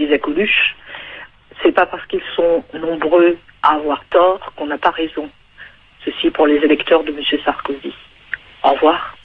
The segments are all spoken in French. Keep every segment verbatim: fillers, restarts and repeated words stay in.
disait Coluche, c'est pas parce qu'ils sont nombreux à avoir tort qu'on n'a pas raison. Ceci pour les électeurs de M. Sarkozy. Au revoir.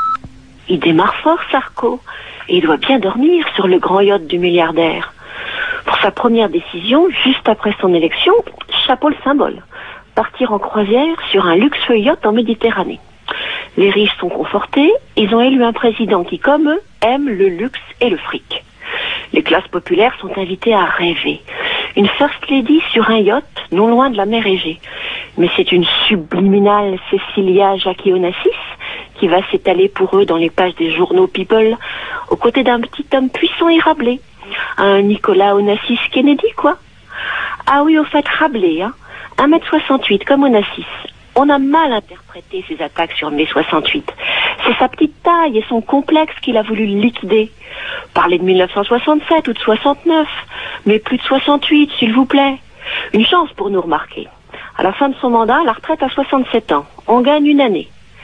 Il démarre fort, Sarko, et il doit bien dormir sur le grand yacht du milliardaire. Pour sa première décision, juste après son élection, chapeau le symbole. Partir en croisière sur un luxueux yacht en Méditerranée. Les riches sont confortés, ils ont élu un président qui, comme eux, aime le luxe et le fric. Les classes populaires sont invitées à rêver. Une first lady sur un yacht, non loin de la mer Égée. Mais c'est une subliminale Cecilia Jackie Onassis qui va s'étaler pour eux dans les pages des journaux People, aux côtés d'un petit homme puissant et Rabelais. Un Nicolas Onassis Kennedy, quoi. Ah oui, au fait, Rabelais, hein. un mètre soixante-huit comme Onassis. On a mal interprété ses attaques sur mai soixante-huit. C'est sa petite taille et son complexe qu'il a voulu liquider. Parler de mille neuf cent soixante-sept ou de soixante-neuf, mais plus de soixante-huit, s'il vous plaît. Une chance pour nous remarquer. À la fin de son mandat, la retraite à soixante-sept ans. On gagne une année.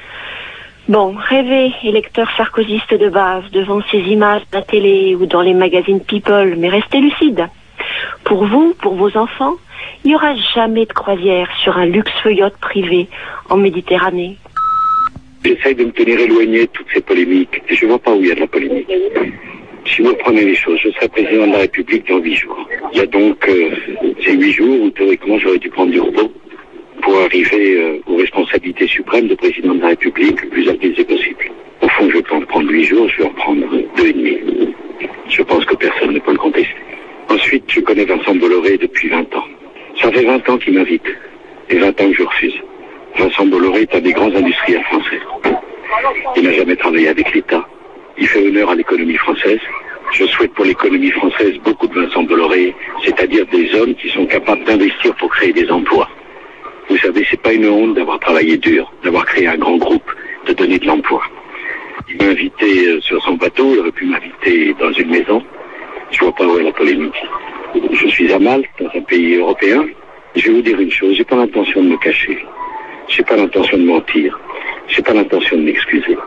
Bon, rêvez, électeurs sarkozystes de base, devant ces images à la télé ou dans les magazines People, mais restez lucides. Pour vous, pour vos enfants, il n'y aura jamais de croisière sur un luxueux yacht privé en Méditerranée. J'essaye de me tenir éloigné de toutes ces polémiques. Et je ne vois pas où il y a de la polémique. Si vous prenez les choses, je serai président de la République dans huit jours. Il y a donc euh, ces huit jours où théoriquement j'aurais dû prendre du repos pour arriver euh, aux responsabilités suprêmes de président de la République le plus apaisé possible. Au fond, je peux en prendre huit jours, je vais en prendre deux et demi. Je pense que personne ne peut le contester. Ensuite, je connais Vincent Bolloré depuis vingt ans. Ça fait vingt ans qu'il m'invite, et vingt ans que je refuse. Vincent Bolloré est un des grands industriels français. Il n'a jamais travaillé avec l'État. Il fait honneur à l'économie française. Je souhaite pour l'économie française beaucoup de Vincent Bolloré, c'est-à-dire des hommes qui sont capables d'investir pour créer des emplois. Vous savez, c'est pas une honte d'avoir travaillé dur, d'avoir créé un grand groupe, de donner de l'emploi. Il m'a invité sur son bateau, il aurait pu m'inviter dans une maison. Je vois pas où est la polémique. Je suis à Malte, dans un pays européen. Je vais vous dire une chose, j'ai pas l'intention de me cacher. J'ai pas l'intention de mentir. J'ai pas l'intention de m'excuser.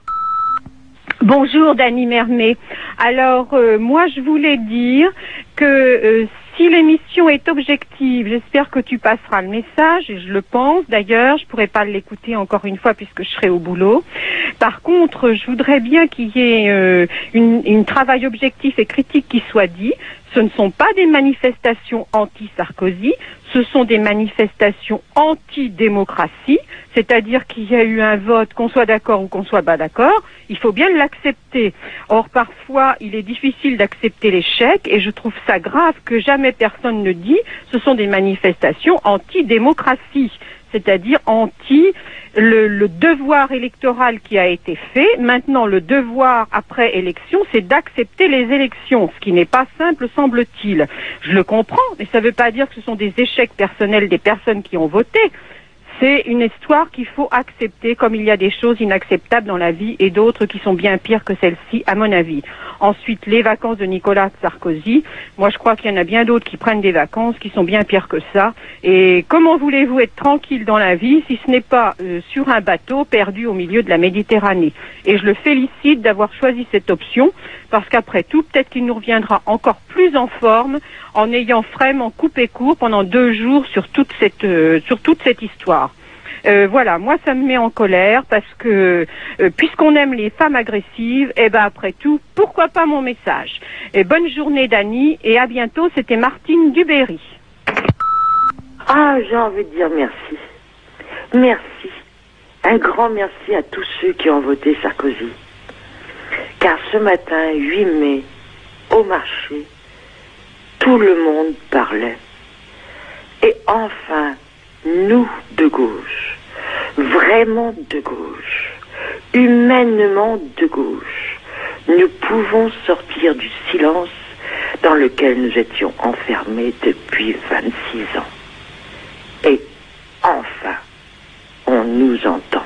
Bonjour Dany Mermet. Alors euh, moi je voulais dire que euh, si l'émission est objective, j'espère que tu passeras le message, et je le pense d'ailleurs, je pourrais pas l'écouter encore une fois puisque je serai au boulot. Par contre, je voudrais bien qu'il y ait euh, une, une travail objectif et critique qui soit dit. Ce ne sont pas des manifestations anti-Sarkozy, ce sont des manifestations anti-démocratie, c'est-à-dire qu'il y a eu un vote, qu'on soit d'accord ou qu'on soit pas d'accord, il faut bien l'accepter. Or, parfois, il est difficile d'accepter l'échec, et je trouve ça grave que jamais personne ne dit ce sont des manifestations anti-démocratie, c'est-à-dire anti le, le devoir électoral qui a été fait. Maintenant, le devoir après élection, c'est d'accepter les élections, ce qui n'est pas simple, semble-t-il. Je le comprends, mais ça ne veut pas dire que ce sont des échecs personnels des personnes qui ont voté. C'est une histoire qu'il faut accepter, comme il y a des choses inacceptables dans la vie et d'autres qui sont bien pires que celles-ci, à mon avis. Ensuite, les vacances de Nicolas Sarkozy. Moi, je crois qu'il y en a bien d'autres qui prennent des vacances qui sont bien pires que ça. Et comment voulez-vous être tranquille dans la vie si ce n'est pas euh, sur un bateau perdu au milieu de la Méditerranée? Et je le félicite d'avoir choisi cette option, parce qu'après tout, peut-être qu'il nous reviendra encore plus en forme en ayant vraiment coupé court pendant deux jours sur toute cette, euh, sur toute cette histoire. Euh, voilà, moi ça me met en colère parce que euh, puisqu'on aime les femmes agressives, et eh ben après tout, pourquoi pas mon message. Et bonne journée Dany, et à bientôt. C'était Martine Duberry. Ah, j'ai envie de dire merci. Merci. Un grand merci à tous ceux qui ont voté Sarkozy. Car ce matin, huit mai, au marché, tout le monde parlait. Et enfin, nous de gauche, vraiment de gauche, humainement de gauche, nous pouvons sortir du silence dans lequel nous étions enfermés depuis vingt-six ans. Et enfin, on nous entend.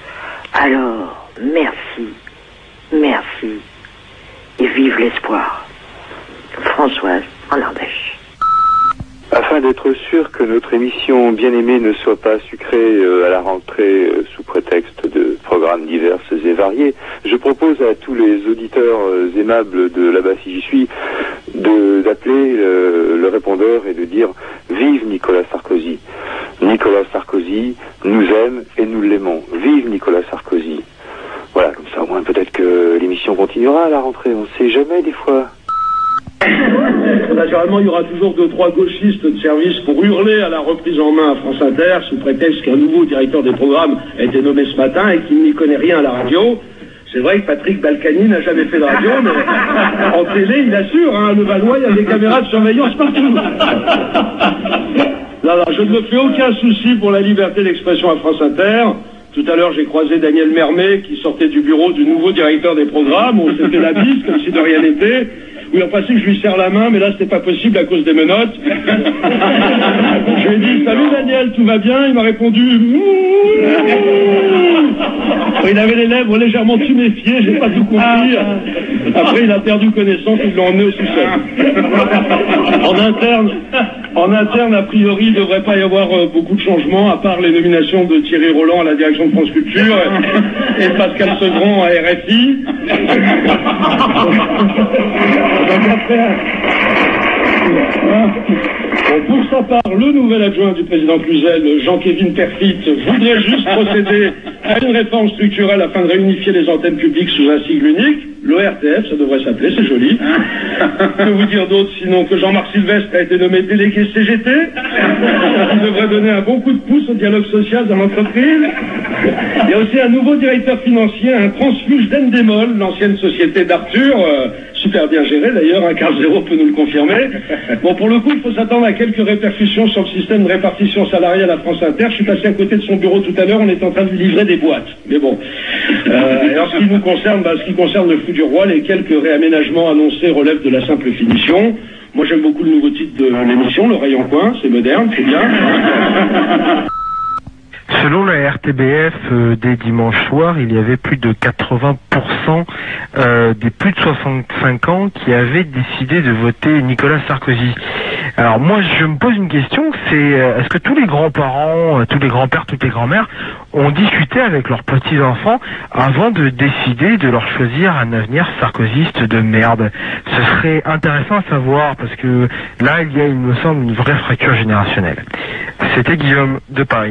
Alors, merci, merci, et vive l'espoir. Françoise, en Ardèche. Afin d'être sûr que notre émission bien-aimée ne soit pas sucrée euh, à la rentrée euh, sous prétexte de programmes divers et variés, je propose à tous les auditeurs euh, aimables de Là-bas si j'y suis de appeler euh, le répondeur et de dire « Vive Nicolas Sarkozy ». Nicolas Sarkozy nous aime et nous l'aimons. Vive Nicolas Sarkozy. Voilà, comme ça au moins peut-être que l'émission continuera à la rentrée, on ne sait jamais des fois. Naturellement, il y aura toujours deux, trois gauchistes de service pour hurler à la reprise en main à France Inter, sous prétexte qu'un nouveau directeur des programmes a été nommé ce matin et qu'il n'y connaît rien à la radio. C'est vrai que Patrick Balkany n'a jamais fait de radio, mais en télé, il assure, hein, le Valois, il y a des caméras de surveillance partout. Non, non, je ne me fais aucun souci pour la liberté d'expression à France Inter. Tout à l'heure, j'ai croisé Daniel Mermet qui sortait du bureau du nouveau directeur des programmes. On s'est fait la bise comme si de rien n'était. Oui, en principe, je lui serre la main, mais là, c'était pas possible à cause des menottes. Je lui ai dit, salut Daniel, tout va bien? Il m'a répondu, il avait les lèvres légèrement tuméfiées, j'ai pas tout compris. Après, il a perdu connaissance, ils l'ont emmené au sous-sol. En interne, en interne, a priori, il ne devrait pas y avoir euh, beaucoup de changements, à part les nominations de Thierry Roland à la direction de France Culture et, et Pascal Sevran à R F I. Bon, pour sa part, le nouvel adjoint du président Cluzel, Jean-Kévin Perfit, voudrait juste procéder à une réforme structurelle afin de réunifier les antennes publiques sous un sigle unique. L'O R T F, ça devrait s'appeler, c'est joli. Que vous dire d'autre sinon que Jean-Marc Sylvestre a été nommé délégué C G T, qui devrait donner un bon coup de pouce au dialogue social dans l'entreprise. Il y a aussi un nouveau directeur financier, un transfuge d'Endemol, l'ancienne société d'Arthur, euh, super bien gérée d'ailleurs, un Carl Zéro peut nous le confirmer. Bon, pour le coup, il faut s'attendre à quelques répercussions sur le système de répartition salariale à France Inter. Je suis passé à côté de son bureau tout à l'heure, on est en train de livrer des boîtes. Mais bon. Euh, et en ce qui nous concerne, bah, ce qui concerne le flux du roi, les quelques réaménagements annoncés relèvent de la simple finition. Moi, j'aime beaucoup le nouveau titre de l'émission, L'oreille en coin, c'est moderne, c'est bien. Selon la R T B F, euh, dès dimanche soir, il y avait plus de quatre-vingts pour cent euh, des plus de soixante-cinq ans qui avaient décidé de voter Nicolas Sarkozy. Alors moi, je me pose une question, c'est euh, est-ce que tous les grands-parents, euh, tous les grands-pères, toutes les grands-mères ont discuté avec leurs petits-enfants avant de décider de leur choisir un avenir sarkozyste de merde? Ce serait intéressant à savoir, parce que là, il y a, il me semble, une vraie fracture générationnelle. C'était Guillaume de Paris.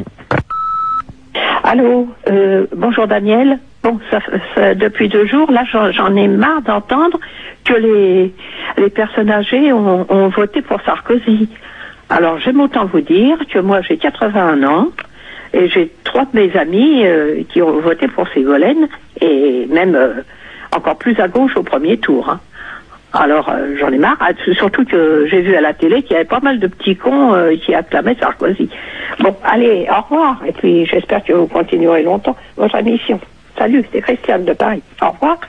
Allô, euh, bonjour Daniel. Bon, ça, ça, depuis deux jours, là, j'en, j'en ai marre d'entendre que les, les personnes âgées ont, ont voté pour Sarkozy. Alors, j'aime autant vous dire que moi, j'ai quatre-vingt-un ans et j'ai trois de mes amis euh, qui ont voté pour Ségolène et même euh, encore plus à gauche au premier tour. Hein. Alors, euh, j'en ai marre, surtout que j'ai vu à la télé qu'il y avait pas mal de petits cons euh, qui acclamaient Sarkozy. Bon, allez, au revoir, et puis j'espère que vous continuerez longtemps votre émission. Salut, c'est Christiane de Paris. Au revoir.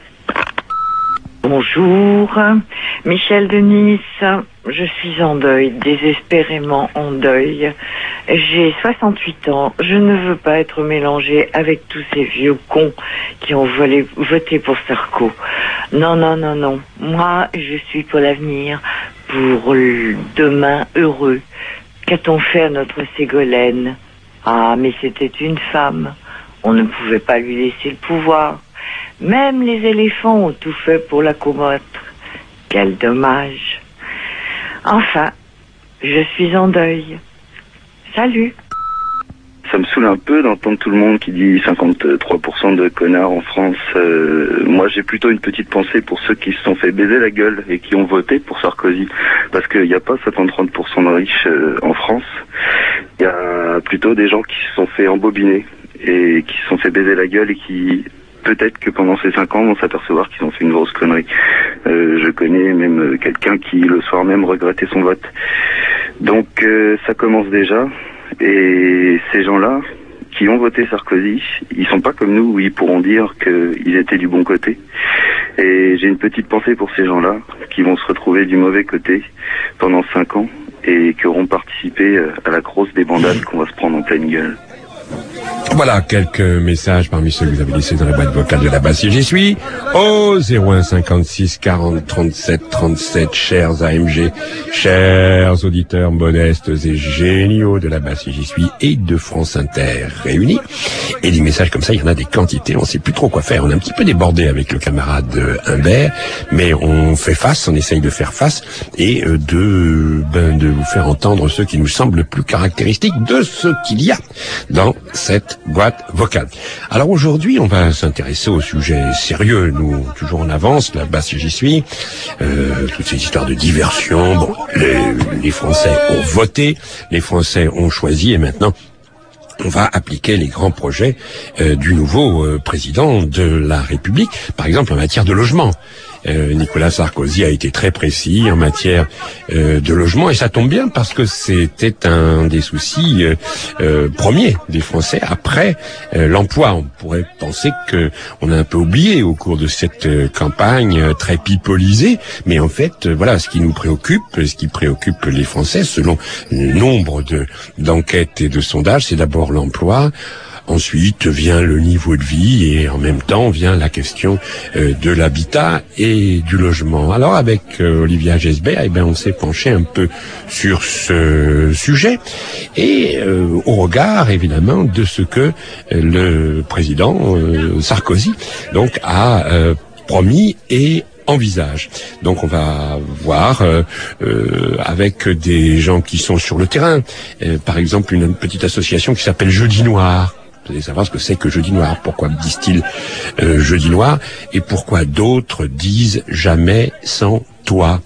Bonjour, Michel de Nice. Je suis en deuil, désespérément en deuil. J'ai soixante-huit ans. Je ne veux pas être mélangée avec tous ces vieux cons qui ont volé, voté pour Sarko. Non, non, non, non. Moi, je suis pour l'avenir, pour le demain heureux. Qu'a-t-on fait à notre Ségolène? Ah, mais c'était une femme. On ne pouvait pas lui laisser le pouvoir. Même les éléphants ont tout fait pour la combattre. Quel dommage. Enfin, je suis en deuil. Salut. Ça me saoule un peu d'entendre tout le monde qui dit cinquante-trois pour cent de connards en France. Euh, moi, j'ai plutôt une petite pensée pour ceux qui se sont fait baiser la gueule et qui ont voté pour Sarkozy. Parce qu'il n'y a pas cinquante-trois pour cent de riches euh, en France. Il y a plutôt des gens qui se sont fait embobiner et qui se sont fait baiser la gueule et qui... peut-être que pendant ces cinq ans, vont s'apercevoir qu'ils ont fait une grosse connerie. Euh, je connais même quelqu'un qui, le soir même, regrettait son vote. Donc, euh, ça commence déjà. Et ces gens-là, qui ont voté Sarkozy, ils sont pas comme nous, où ils pourront dire qu'ils étaient du bon côté. Et j'ai une petite pensée pour ces gens-là, qui vont se retrouver du mauvais côté pendant cinq ans, et qui auront participé à la grosse débandade qu'on va se prendre en pleine gueule. Voilà quelques messages parmi ceux que vous avez laissés dans la boîte vocale de la basse si j'y suis. Au zéro un cinquante-six quarante trente-sept trente-sept, chers A M G, chers auditeurs modestes et géniaux de la basse si j'y suis et de France Inter réunis. Et des messages comme ça, il y en a des quantités, on sait plus trop quoi faire. On est un petit peu débordé avec le camarade Humbert, mais on fait face, on essaye de faire face et de, ben, de vous faire entendre ce qui nous semble le plus caractéristique de ce qu'il y a dans cette boîte vocale. Alors aujourd'hui, on va s'intéresser au sujet sérieux. Nous, toujours en avance, là-bas si j'y suis, euh, toutes ces histoires de diversion. Bon, les, les Français ont voté, les Français ont choisi et maintenant, on va appliquer les grands projets euh, du nouveau euh, président de la République, par exemple en matière de logement. Euh, Nicolas Sarkozy a été très précis en matière euh, de logement et ça tombe bien parce que c'était un des soucis euh, euh, premiers des Français après euh, l'emploi. On pourrait penser que on a un peu oublié au cours de cette euh, campagne euh, très pipolisée, mais en fait euh, voilà ce qui nous préoccupe, ce qui préoccupe les Français selon le nombre de d'enquêtes et de sondages, c'est d'abord l'emploi. Ensuite vient le niveau de vie et en même temps vient la question euh, de l'habitat et du logement. Alors avec euh, Olivia Gesbert, eh ben on s'est penché un peu sur ce sujet et euh, au regard évidemment de ce que euh, le président euh, Sarkozy donc a euh, promis et envisage. Donc on va voir euh, euh, avec des gens qui sont sur le terrain, euh, par exemple une, une petite association qui s'appelle Jeudi Noir. Vous allez savoir ce que c'est que Jeudi Noir. Pourquoi disent-ils euh, Jeudi Noir et pourquoi d'autres disent jamais sans toi.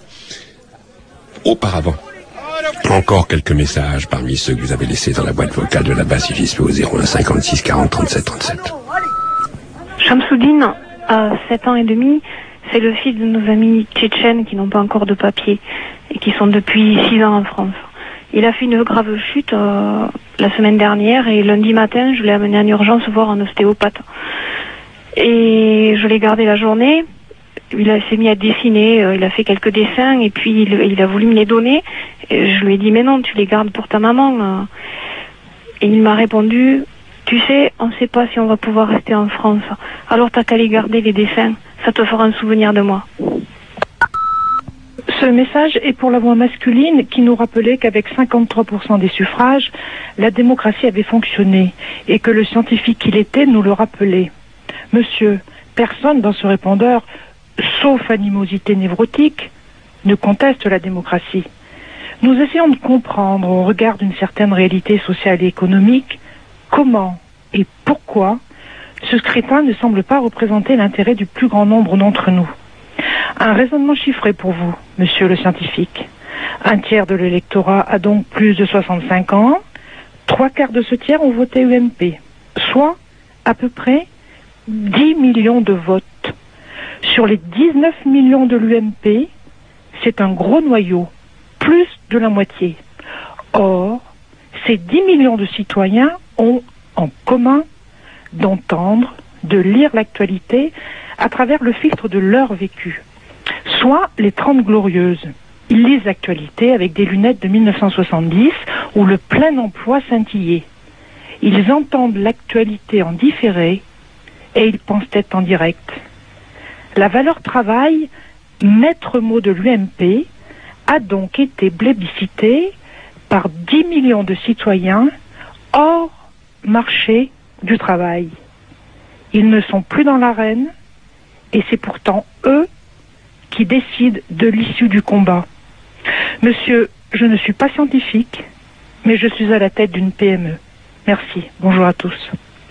Auparavant, encore quelques messages parmi ceux que vous avez laissés dans la boîte vocale de la basse si j'y suis au zéro un cinquante-six quarante trente-sept trente-sept. Shamsoudine a sept ans et demi. C'est le fils de nos amis tchétchènes qui n'ont pas encore de papier et qui sont depuis six ans en France. Il a fait une grave chute euh, la semaine dernière et lundi matin, je l'ai amené en urgence voir un ostéopathe. Et je l'ai gardé la journée. Il a, s'est mis à dessiner, euh, il a fait quelques dessins et puis il, il a voulu me les donner. Et je lui ai dit, mais non, tu les gardes pour ta maman. Euh. Et il m'a répondu, tu sais, on ne sait pas si on va pouvoir rester en France. Alors t'as qu'à les garder, les dessins. Ça te fera un souvenir de moi. Ce message est pour la voix masculine qui nous rappelait qu'avec cinquante-trois pour cent des suffrages, la démocratie avait fonctionné et que le scientifique qu'il était nous le rappelait. Monsieur, personne dans ce répondeur, sauf animosité névrotique, ne conteste la démocratie. Nous essayons de comprendre, au regard d'une certaine réalité sociale et économique, comment et pourquoi ce scrutin ne semble pas représenter l'intérêt du plus grand nombre d'entre nous. Un raisonnement chiffré pour vous, monsieur le scientifique. Un tiers de l'électorat a donc plus de soixante-cinq ans. Trois quarts de ce tiers ont voté U M P, soit à peu près dix millions de votes. Sur les dix-neuf millions de l'U M P, c'est un gros noyau, plus de la moitié. Or, ces dix millions de citoyens ont en commun d'entendre, de lire l'actualité à travers le filtre de leur vécu, soit les Trente Glorieuses. Ils lisent l'actualité avec des lunettes de mille neuf cent soixante-dix où le plein emploi scintillait. Ils entendent l'actualité en différé et ils pensent être en direct. La valeur travail, maître mot de l'U M P, a donc été plébiscitée par dix millions de citoyens hors marché du travail. Ils ne sont plus dans l'arène et c'est pourtant eux qui décident de l'issue du combat. Monsieur, je ne suis pas scientifique, mais je suis à la tête d'une P M E. Merci. Bonjour à tous.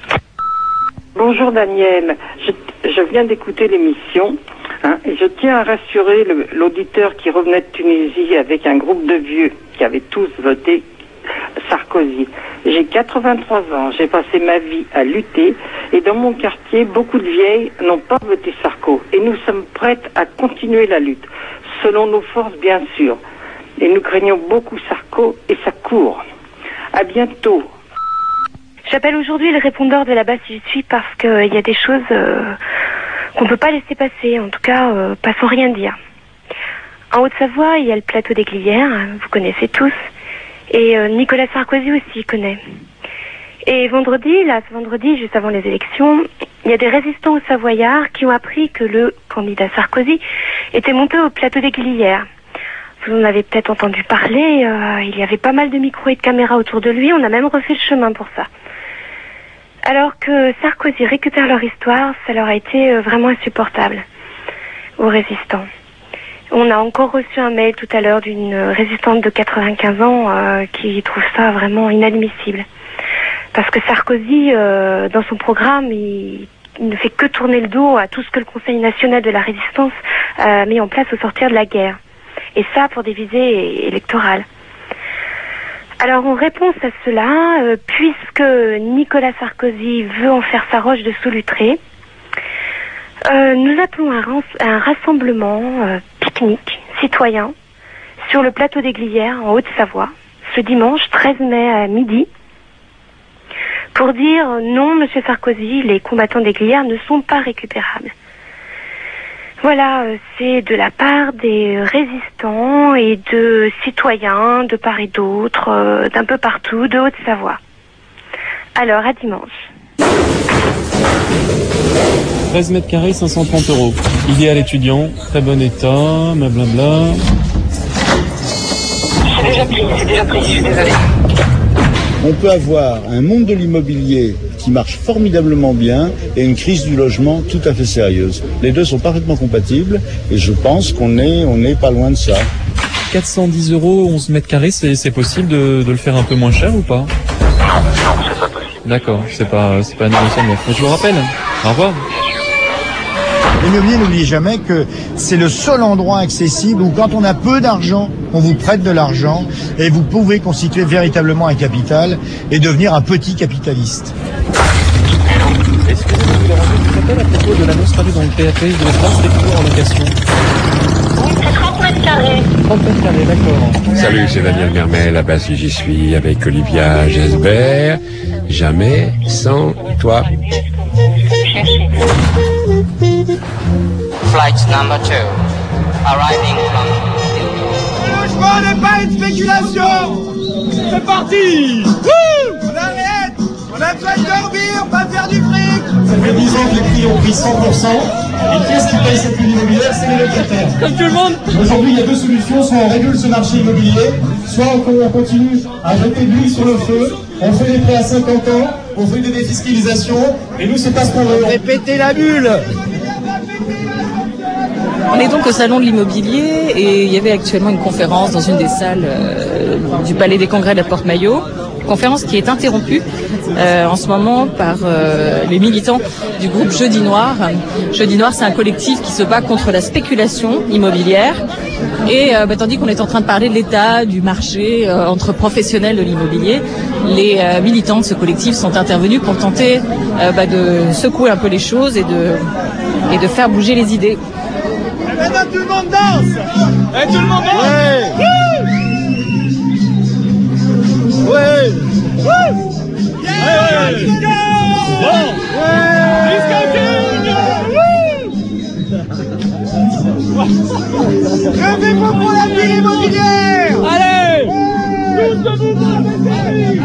Bonjour Daniel. Je, je viens d'écouter l'émission hein, et je tiens à rassurer le, l'auditeur qui revenait de Tunisie avec un groupe de vieux qui avaient tous voté Sarkozy. J'ai quatre-vingt-trois ans, j'ai passé ma vie à lutter et dans mon quartier, beaucoup de vieilles n'ont pas voté Sarko et nous sommes prêtes à continuer la lutte, selon nos forces bien sûr. Et nous craignons beaucoup Sarko et sa cour. À bientôt. J'appelle aujourd'hui le répondeur de la basse si je suis parce qu'il euh, y a des choses euh, qu'on ne peut pas laisser passer, en tout cas euh, pas sans rien dire. En Haute-Savoie, il y a le plateau des Glières, hein, vous connaissez tous, et euh, Nicolas Sarkozy aussi connaît. Et vendredi, là, ce vendredi, juste avant les élections, il y a des résistants au Savoyard qui ont appris que le candidat Sarkozy était monté au plateau des Glières. Vous en avez peut-être entendu parler, euh, il y avait pas mal de micros et de caméras autour de lui, on a même refait le chemin pour ça. Alors que Sarkozy récupère leur histoire, ça leur a été euh, vraiment insupportable, aux résistants. On a encore reçu un mail tout à l'heure d'une résistante de quatre-vingt-quinze ans euh, qui trouve ça vraiment inadmissible. Parce que Sarkozy, euh, dans son programme, il, il ne fait que tourner le dos à tout ce que le Conseil national de la résistance a mis en place au sortir de la guerre. Et ça pour des visées électorales. Alors en réponse à cela, euh, puisque Nicolas Sarkozy veut en faire sa roche de Solutré, euh, nous appelons un, ran- un rassemblement euh, pique-nique citoyen sur le plateau des Glières en Haute-Savoie, ce dimanche treize mai à midi, pour dire non, Monsieur Sarkozy, les combattants des Glières ne sont pas récupérables. Voilà, euh, c'est de la part des résistants et de citoyens de part et d'autre, euh, d'un peu partout, de Haute-Savoie. Alors, à dimanche. treize mètres carrés, cinq cent trente euros. Idéal étudiant, très bon état, blablabla. C'est déjà pris, c'est déjà pris, je suis désolé. On peut avoir un monde de l'immobilier qui marche formidablement bien et une crise du logement tout à fait sérieuse. Les deux sont parfaitement compatibles et je pense qu'on est, on est pas loin de ça. quatre cent dix euros, onze mètres carrés, c'est, c'est possible de, de le faire un peu moins cher ou pas? Non, c'est pas possible. D'accord, c'est pas, c'est pas négociable. Mais je vous rappelle. Au revoir. L'immobilier, n'oubliez jamais que c'est le seul endroit accessible où quand on a peu d'argent, on vous prête de l'argent et vous pouvez constituer véritablement un capital et devenir un petit capitaliste. Excusez-moi, je voulais rendre un appel à propos de l'annonce radio dans le P A P, de l'espace des toujours en location. Oui, c'est trente mètres carrés. trente mètres carrés, d'accord. Salut, c'est Daniel Mermel, là-bas si j'y suis, avec Olivia Gesbert. Jamais sans toi. Flight number two, arriving from... Le logement n'est pas une spéculation. C'est parti. Wouh, on arrête. On a besoin de dormir, pas faire du fric. Ça fait dix ans que les prix ont pris cent pour cent. Et qui est-ce qui paye cette bulle immobilière? C'est les locataires. Comme tout le monde. Aujourd'hui, il y a deux solutions. Soit on régule ce marché immobilier, soit on continue à jeter de l'huile sur le feu. On fait des prêts à cinquante ans, on fait des défiscalisations, et nous, c'est pas ce qu'on veut. Répétez la bulle. On est donc au salon de l'immobilier et il y avait actuellement une conférence dans une des salles euh, du Palais des Congrès de la Porte-Maillot. Conférence qui est interrompue euh, en ce moment par euh, les militants du groupe Jeudi Noir. Jeudi Noir, c'est un collectif qui se bat contre la spéculation immobilière. Et euh, bah, tandis qu'on est en train de parler de l'état du marché euh, entre professionnels de l'immobilier, les euh, militants de ce collectif sont intervenus pour tenter euh, bah, de secouer un peu les choses et de, et de faire bouger les idées. Maintenant tout le monde danse. Et tout le monde danse. Ouais. Ouais. Ouais. Yeah. Let's go. Ouais. Levez-vous pour la ville immobilière. Allez. Tous debout pour la ville.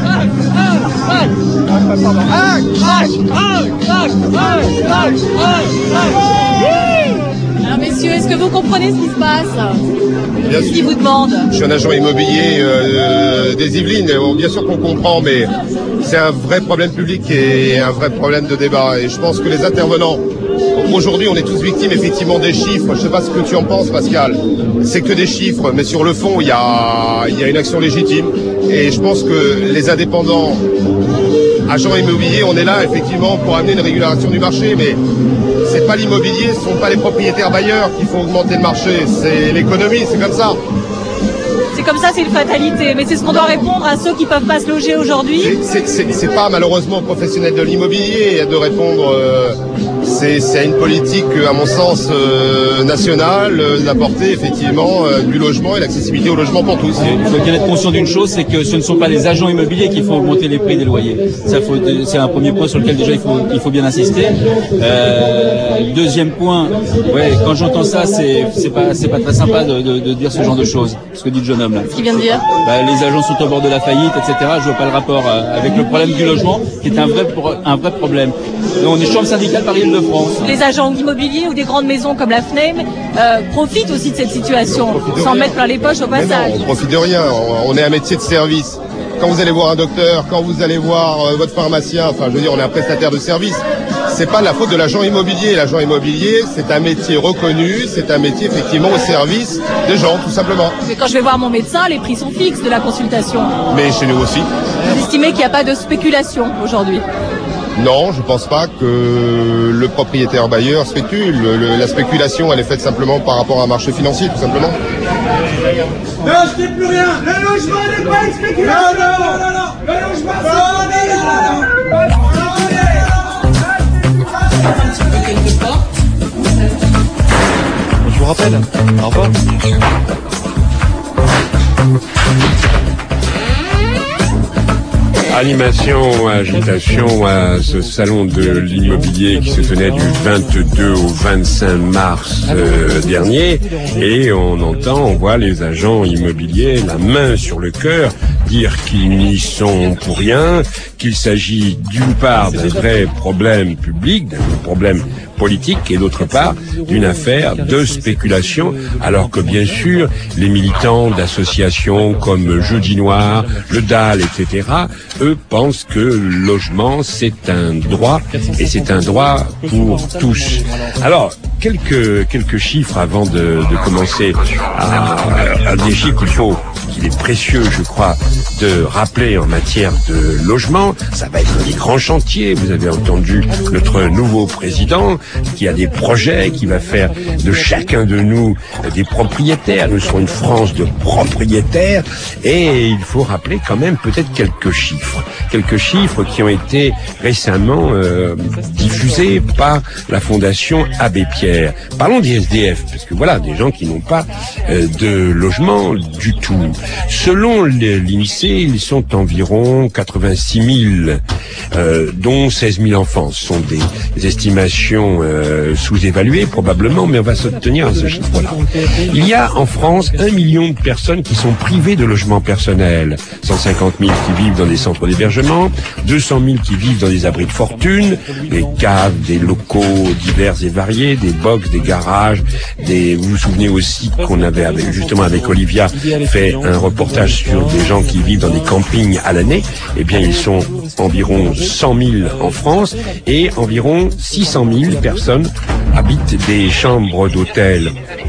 Alors messieurs, est-ce que vous comprenez ce qui se passe? Bien Qu'est-ce sûr. qu'ils vous demandent? Je suis un agent immobilier euh, des Yvelines. Bien sûr qu'on comprend, mais c'est un vrai problème public et un vrai problème de débat. Et je pense que les intervenants, aujourd'hui, on est tous victimes effectivement des chiffres. Je ne sais pas ce que tu en penses, Pascal. C'est que des chiffres, mais sur le fond, il y a, il y a une action légitime. Et je pense que les indépendants, agents immobiliers, on est là effectivement pour amener une régulation du marché, mais c'est pas l'immobilier, ce sont pas les propriétaires bailleurs qui font augmenter le marché, c'est l'économie, c'est comme ça. C'est comme ça, c'est une fatalité. Mais c'est ce qu'on doit répondre à ceux qui peuvent pas se loger aujourd'hui. C'est, c'est, c'est pas malheureusement aux professionnels de l'immobilier de répondre. Euh, c'est c'est, c'est une politique, à mon sens, euh, nationale, euh, d'apporter effectivement euh, du logement et l'accessibilité au logement pour tous. Il faut bien être conscient d'une chose, c'est que ce ne sont pas les agents immobiliers qui font augmenter les prix des loyers. Ça faut, c'est un premier point sur lequel déjà il faut, il faut bien insister. Euh, deuxième point, ouais, quand j'entends ça, c'est, c'est pas, c'est pas très sympa de, de, de dire ce genre de choses. Ce que dit le jeune homme là. Ce qu'il vient de dire. Bah, les agents sont au bord de la faillite, et cetera. Je vois pas le rapport euh, avec le problème du logement, qui est un vrai, un vrai problème. Et on est chambre syndicale par Île-de-France. Les agents immobiliers ou des grandes maisons comme la F N E M euh, profitent aussi de cette situation, sans mettre plein les poches au passage. Mais non, on profite de rien. On est un métier de service. Quand vous allez voir un docteur, quand vous allez voir euh, votre pharmacien, enfin, je veux dire, on est un prestataire de service. C'est pas la faute de l'agent immobilier. L'agent immobilier, c'est un métier reconnu, c'est un métier effectivement au service des gens, tout simplement. Mais quand je vais voir mon médecin, les prix sont fixes de la consultation. Mais chez nous aussi. Vous estimez qu'il n'y a pas de spéculation aujourd'hui ? Non, je pense pas que le propriétaire bailleur spécule. Le, la spéculation, elle est faite simplement par rapport à un marché financier, tout simplement. Ne achetez plus rien. Le logement n'est pas une spéculation. Non, non, non, non. Le logement, c'est pas Je vous rappelle. Au revoir. Animation, agitation à ce salon de l'immobilier qui se tenait du vingt-deux au vingt-cinq mars euh, dernier, et on entend, on voit les agents immobiliers, la main sur le cœur, dire qu'ils n'y sont pour rien, qu'il s'agit d'une part d'un vrai problème public, d'un problème politique, et d'autre part d'une affaire de spéculation, alors que bien sûr les militants d'associations comme Jeudi Noir, le D A L, et cetera, eux pensent que le logement c'est un droit, et c'est un droit pour tous. Alors, quelques quelques chiffres avant de, de commencer à, à des chiffres qu'il faut, qu'il est précieux, je crois, de rappeler en matière de logement. Ça va être des grands chantiers. Vous avez entendu notre nouveau président qui a des projets, qui va faire de chacun de nous des propriétaires. Nous serons une France de propriétaires, et il faut rappeler quand même peut-être quelques chiffres. Quelques chiffres qui ont été récemment euh, diffusés par la Fondation Abbé Pierre. Parlons des S D F, parce que voilà, des gens qui n'ont pas euh, de logement du tout. Selon l'INSEE, ils sont environ quatre-vingt-six mille, euh, dont seize mille enfants. Ce sont des, des estimations euh, sous-évaluées probablement, mais on va se tenir à ce chiffre-là. Il y a en France un million de personnes qui sont privées de logement personnel. cent cinquante mille qui vivent dans des centres d'hébergement, deux cent mille qui vivent dans des abris de fortune, des caves, des locaux divers et variés, des box, des garages, des... Vous vous souvenez aussi qu'on avait, avec, justement avec Olivia, fait un reportage sur des gens qui vivent dans des campings à l'année. Eh bien, ils sont environ cent mille en France, et environ six cent mille personnes habitent des chambres d'hôtel.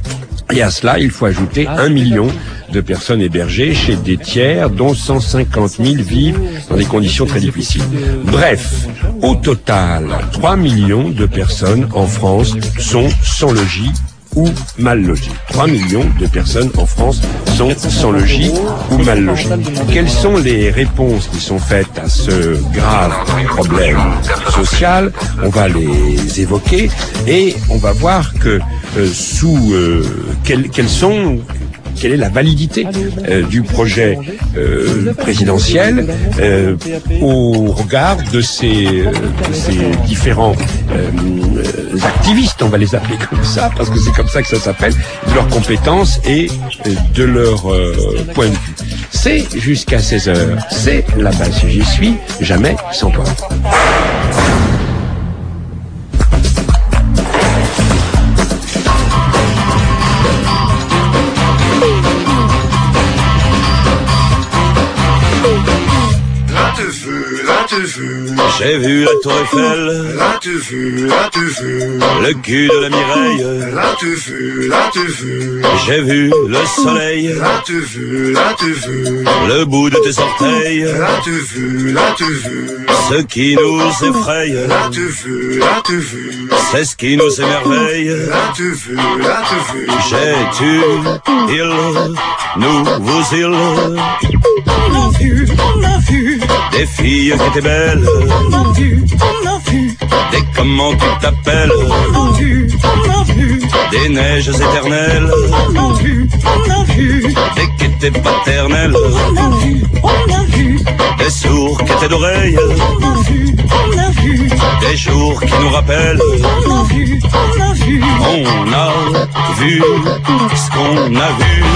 Et à cela, il faut ajouter un million de personnes hébergées chez des tiers, dont cent cinquante mille vivent dans des conditions très difficiles. Bref, au total, trois millions de personnes en France sont sans logis ou mal logés. trois millions de personnes en France sont sans logis ou mal logés. Quelles sont les réponses qui sont faites à ce grave problème social? On va les évoquer, et on va voir que euh, sous euh, quelles, quelles sont quelle est la validité euh, du projet euh, présidentiel euh, au regard de ces, euh, de ces différents euh, activistes, on va les appeler comme ça, parce que c'est comme ça que ça s'appelle, de leurs compétences et euh, de leur euh, point de vue. C'est jusqu'à seize heures, c'est la base J'y suis, jamais sans toi. J'ai vu la tour Eiffel, l'as-tu vu, l'as-tu vu, le cul de la Mireille, l'as-tu vu, l'as-tu vu, j'ai vu le soleil, l'as-tu vu, l'as-tu vu, le bout de tes orteils, l'as-tu vu, l'as-tu vu, ce qui nous effraie, l'as-tu vu, l'as-tu vu, c'est ce qui nous émerveille, l'as-tu vu, l'as-tu vu, j'ai-tu île, nous vous île, on a vu, on a vu, des filles qui étaient belles, on a vu, on a vu, Des comment tu t'appelles? On a vu, on a vu. Des neiges éternelles. On a vu, on a vu. Des quêtes paternelles. On a vu, on a vu. Des sourds qui étaient d'oreilles. On a vu, on a vu. Des jours qui nous rappellent. On a vu, on a vu. On a vu ce qu'on a vu.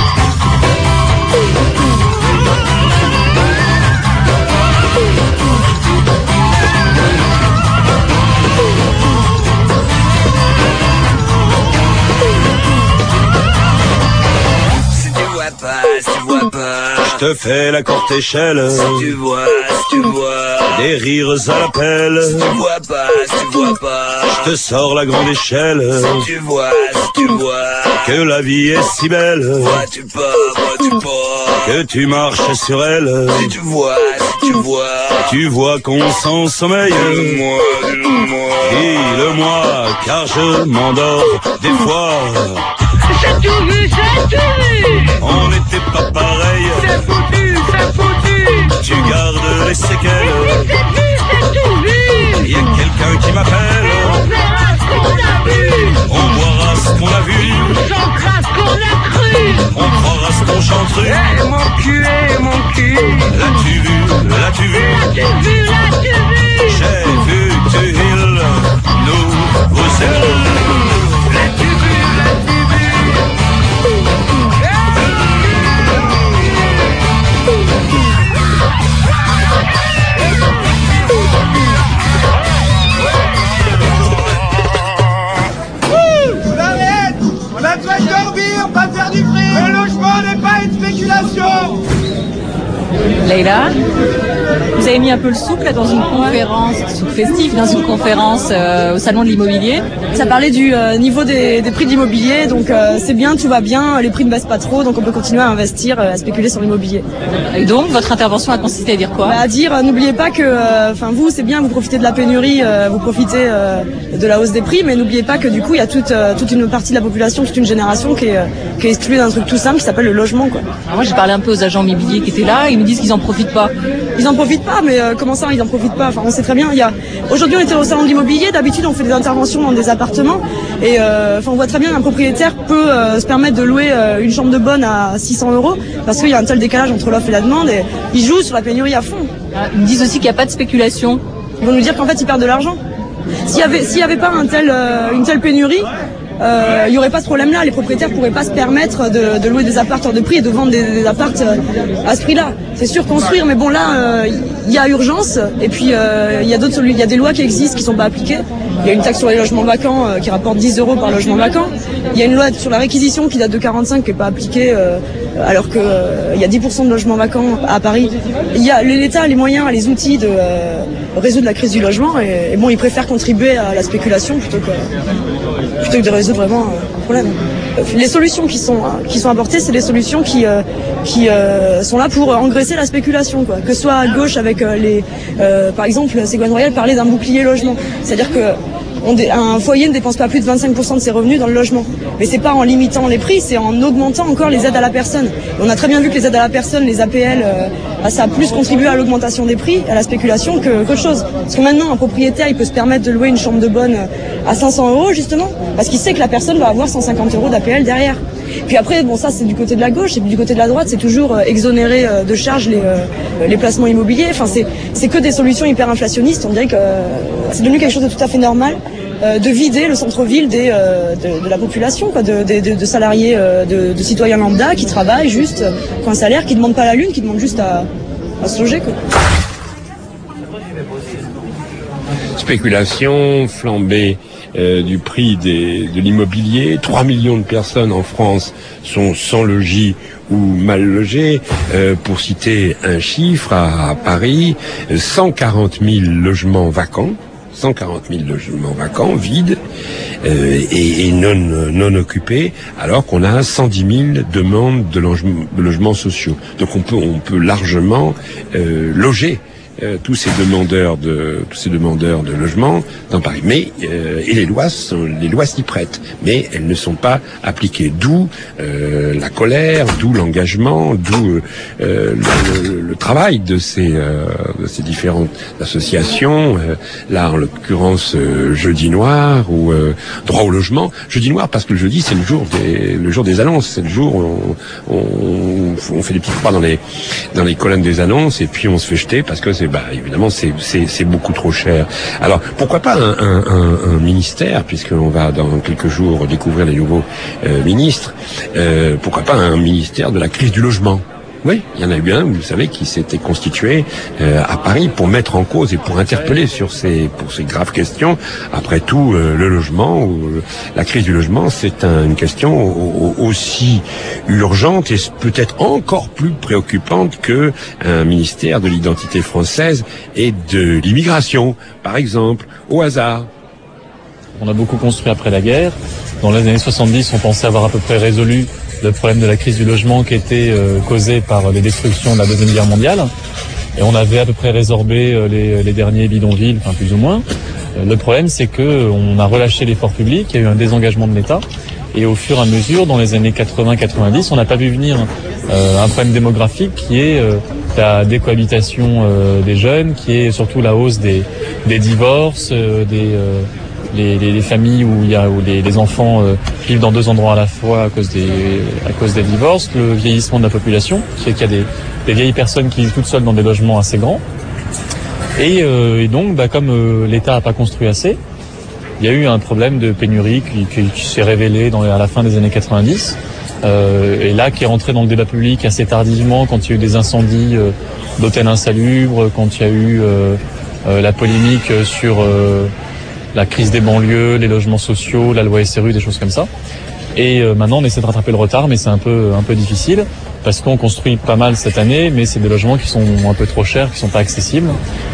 Si tu vois pas, je te fais la courte échelle. Si tu vois, si tu vois, des rires à l'appel. Si tu vois pas, si tu vois pas, je te sors la grande échelle. Si tu vois, si tu vois, que la vie est si belle. Vois-tu pas, vois-tu pas, que tu marches sur elle. Si tu vois, si tu vois, tu vois qu'on s'en sommeille. Dis-le-moi, dis-le-moi, dis-le-moi, car je m'endors des fois. J'ai tout vu, j'ai tout vu. On n'était pas pareil. C'est foutu, c'est foutu. Tu gardes les séquelles. Mais c'est vu, c'est tout vu. Y a quelqu'un qui m'appelle. On verra ce qu'on a vu. On boira ce qu'on a vu. On chantera ce qu'on a cru. On croira ce qu'on chante. Eh mon cul, eh mon cul. L'as-tu vu, l'as-tu vu, L'as-tu vu, l'as-tu vu. J'ai vu tu Hill, nous vous aimons. L'as-tu vu, l'as-tu vu. On arrête. On a besoin de dormir, pas faire du fric. Le logement n'est pas une spéculation. Leïla, vous avez mis un peu le souk là dans une conférence, souk festif, dans une conférence euh, au salon de l'immobilier. Ça parlait du euh, niveau des, des prix de l'immobilier, donc euh, c'est bien, tout va bien, les prix ne baissent pas trop, donc on peut continuer à investir, euh, à spéculer sur l'immobilier. Et donc, votre intervention a consisté à dire quoi? Bah, à dire, euh, n'oubliez pas que, enfin vous, c'est bien, vous profitez de la pénurie, euh, vous profitez euh, de la hausse des prix, mais n'oubliez pas que du coup, il y a toute, euh, toute une partie de la population, toute une génération qui est, euh, qui est exclue d'un truc tout simple qui s'appelle le logement, quoi. Alors moi, j'ai parlé un peu aux agents immobiliers qui étaient là, ils me disent qu'ils en profitent pas. Ils en profitent pas, mais euh, comment ça, ils en profitent pas? Enfin, on sait très bien. Il y a aujourd'hui, on était au salon de l'immobilier. D'habitude, on fait des interventions dans des appartements, et euh, enfin, on voit très bien qu'un propriétaire peut euh, se permettre de louer euh, une chambre de bonne à six cents euros parce qu'il y a un tel décalage entre l'offre et la demande, et ils jouent sur la pénurie à fond. Ils me disent aussi qu'il n'y a pas de spéculation. Ils vont nous dire qu'en fait, ils perdent de l'argent. S'il y avait, s'il y avait pas un tel, euh, une telle pénurie, euh, il n'y aurait pas ce problème-là. Les propriétaires ne pourraient pas se permettre de, de louer des apparts hors de prix et de vendre des, des apparts euh, à ce prix-là. C'est sûr, construire, mais bon là, il euh, y a urgence. Et puis il euh, y a d'autres, il y a des lois qui existent qui sont pas appliquées. Il y a une taxe sur les logements vacants euh, qui rapporte dix euros par logement vacant. Il y a une loi sur la réquisition qui date de quarante-cinq qui n'est pas appliquée, euh, alors que euh, il y a dix pour cent de logements vacants à Paris. Il y a l'État, les moyens, les outils de euh, résoudre la crise du logement. Et, et bon, ils préfèrent contribuer à la spéculation plutôt que plutôt que de résoudre vraiment un problème. Les solutions qui sont qui sont apportées, c'est des solutions qui euh, qui euh, sont là pour engraisser la spéculation, quoi. Que ce soit à gauche avec euh, les, euh, par exemple, Ségolène Royal parlait d'un bouclier logement, c'est-à-dire que on dé, un foyer ne dépense pas plus de vingt-cinq pour cent de ses revenus dans le logement. Mais c'est pas en limitant les prix, c'est en augmentant encore les aides à la personne. Et on a très bien vu que les aides à la personne, les A P L, euh, ça a plus contribué à l'augmentation des prix, à la spéculation que qu'autre chose. Parce que maintenant, un propriétaire, il peut se permettre de louer une chambre de bonne à cinq cents euros, justement, parce qu'il sait que la personne va avoir cent cinquante euros d'A P L derrière. Puis après, bon, ça c'est du côté de la gauche, et puis du côté de la droite, c'est toujours euh, exonérer euh, de charges les, euh, les placements immobiliers. Enfin, c'est c'est que des solutions hyper inflationnistes. On dirait que euh, c'est devenu quelque chose de tout à fait normal euh, de vider le centre-ville des euh, de, de la population, quoi, de, de, de, de salariés, euh, de, de citoyens lambda qui travaillent juste, euh, qui ont un salaire, qui ne demandent pas la lune, qui demandent juste à, à se loger, quoi. Spéculation, flambée euh, du prix des, de l'immobilier. trois millions de personnes en France sont sans logis ou mal logées. Euh, pour citer un chiffre, à, à Paris, cent quarante mille logements vacants. cent quarante mille logements vacants, vides euh, et, et non, non occupés, alors qu'on a cent dix mille demandes de, logement, de logements sociaux. Donc on peut, on peut largement euh, loger euh, tous ces demandeurs de tous ces demandeurs de logement dans Paris. Mais euh, et les lois sont, les lois s'y prêtent, mais elles ne sont pas appliquées. D'où euh, la colère, d'où l'engagement, d'où euh, le, le, le travail de ces euh, de ces différentes associations. Euh, là, en l'occurrence, euh, Jeudi Noir ou euh, Droit au logement. Jeudi Noir parce que le jeudi c'est le jour des le jour des annonces, c'est le jour où on, on, on fait des petites croix dans les dans les colonnes des annonces et puis on se fait jeter parce que c'est bah évidemment c'est c'est c'est beaucoup trop cher. Alors pourquoi pas un un, un, un ministère, puisqu'on va dans quelques jours découvrir les nouveaux euh, ministres, euh, pourquoi pas un ministère de la crise du logement? Oui, il y en a eu un, vous savez, qui s'était constitué euh, à Paris pour mettre en cause et pour interpeller sur ces pour ces graves questions. Après tout, euh, le logement, ou euh, la crise du logement, c'est un, une question au, au, aussi urgente et peut-être encore plus préoccupante que un ministère de l'identité française et de l'immigration, par exemple, au hasard. On a beaucoup construit après la guerre. Dans les années soixante-dix, on pensait avoir à peu près résolu le problème de la crise du logement qui était euh, causé par les destructions de la Deuxième Guerre mondiale. Et on avait à peu près résorbé euh, les, les derniers bidonvilles, enfin plus ou moins. Euh, le problème, c'est que on a relâché l'effort public, il y a eu un désengagement de l'État. Et au fur et à mesure, dans les années quatre-vingts quatre-vingt-dix, on n'a pas vu venir euh, un problème démographique qui est euh, la décohabitation euh, des jeunes, qui est surtout la hausse des, des divorces, euh, des... Euh, Les, les, les familles où il y a où les, les enfants euh, vivent dans deux endroits à la fois à cause des à cause des divorces, le vieillissement de la population, c'est qu'il y a des, des vieilles personnes qui vivent toutes seules dans des logements assez grands. Et, euh, et donc, bah, comme euh, l'État n'a pas construit assez, il y a eu un problème de pénurie qui, qui, qui s'est révélé dans, à la fin des années quatre-vingt-dix. Euh, et là, qui est rentré dans le débat public assez tardivement, quand il y a eu des incendies euh, d'hôtels insalubres, quand il y a eu euh, euh, la polémique sur euh, la crise des banlieues, les logements sociaux, la loi S R U, des choses comme ça. Et euh, maintenant, on essaie de rattraper le retard, mais c'est un peu un peu difficile parce qu'on construit pas mal cette année, mais c'est des logements qui sont un peu trop chers, qui sont pas accessibles.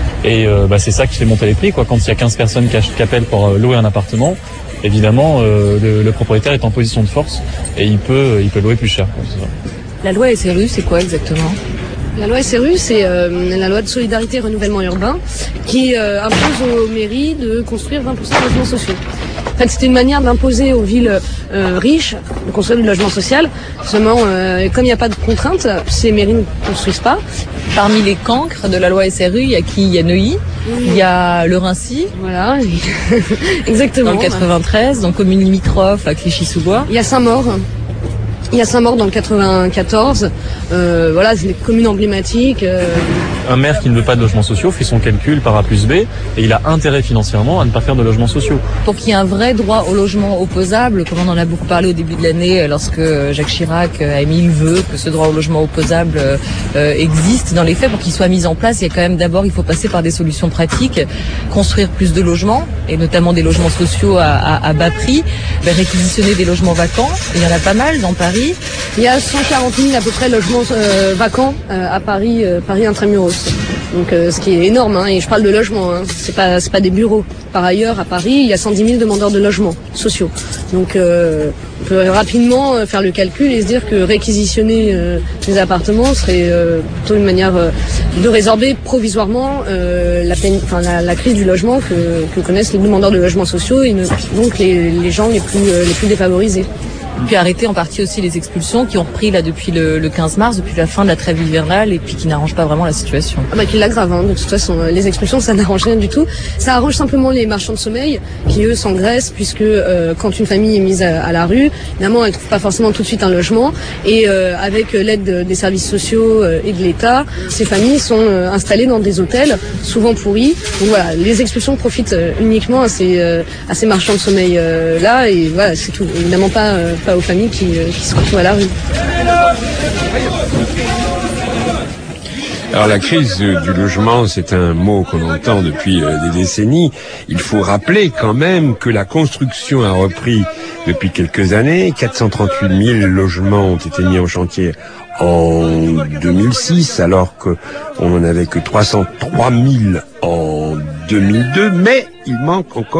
Et euh, bah, c'est ça qui fait monter les prix, quoi. Quand il y a quinze personnes qui, qui appellent pour euh, louer un appartement, évidemment, euh, le, le propriétaire est en position de force et il peut il peut louer plus cher, quoi. La loi S R U, c'est quoi exactement ? La loi S R U, c'est euh, la loi de solidarité et renouvellement urbain qui euh, impose aux mairies de construire vingt pour cent de logements sociaux. En fait, c'était une manière d'imposer aux villes euh, riches de construire du logement social. Seulement, euh, comme il n'y a pas de contraintes, ces mairies ne construisent pas. Parmi les cancres de la loi S R U, il y a qui ? Il y a Neuilly, oui. Il y a le Rincy. Voilà, exactement. Dans le quatre-vingt-treize, donc commune limitrophe à Clichy-sous-Bois. Il y a Saint-Maur. Il y a Saint-Maur dans le quatre-vingt-quatorze, euh, voilà, c'est des communes emblématiques. Euh... Un maire qui ne veut pas de logements sociaux fait son calcul par A plus B et il a intérêt financièrement à ne pas faire de logements sociaux. Pour qu'il y ait un vrai droit au logement opposable, comme on en a beaucoup parlé au début de l'année, lorsque Jacques Chirac a émis le vœu que ce droit au logement opposable euh, existe dans les faits, pour qu'il soit mis en place, il y a quand même d'abord, il faut passer par des solutions pratiques, construire plus de logements, et notamment des logements sociaux à, à, à bas prix, réquisitionner des logements vacants, il y en a pas mal dans Paris. Il y a cent quarante mille à peu près logements euh, vacants euh, à Paris, euh, Paris intramuros. Donc, euh, ce qui est énorme, hein, et je parle de logement, hein, c'est pas, c'est pas des bureaux. Par ailleurs, à Paris, il y a cent dix mille demandeurs de logements sociaux. Donc, euh, on peut rapidement faire le calcul et se dire que réquisitionner euh, des appartements serait euh, plutôt une manière euh, de résorber provisoirement euh, la, peine, enfin, la, la crise du logement que, que connaissent les demandeurs de logements sociaux et ne, donc les, les gens les plus, euh, les plus défavorisés. Puis arrêter en partie aussi les expulsions qui ont repris là depuis le, le quinze mars, depuis la fin de la trêve hivernale, et puis qui n'arrangent pas vraiment la situation. Ah bah qui l'aggravent, hein. De toute façon, les expulsions ça n'arrange rien du tout. Ça arrange simplement les marchands de sommeil qui eux s'engraissent puisque euh, quand une famille est mise à, à la rue, évidemment elle trouve pas forcément tout de suite un logement et euh, avec l'aide de, des services sociaux euh, et de l'État, ces familles sont euh, installées dans des hôtels souvent pourris. Donc voilà, les expulsions profitent euh, uniquement à ces, euh, à ces marchands de sommeil euh, là et voilà c'est tout. Évidemment pas euh, pas aux familles qui, euh, qui se retrouvent à la rue. Alors la crise du logement, c'est un mot qu'on entend depuis euh, des décennies. Il faut rappeler quand même que la construction a repris depuis quelques années. quatre cent trente-huit mille logements ont été mis en chantier en deux mille six, alors qu'on n'en avait que trois cent trois mille en deux mille deux. Mais il manque encore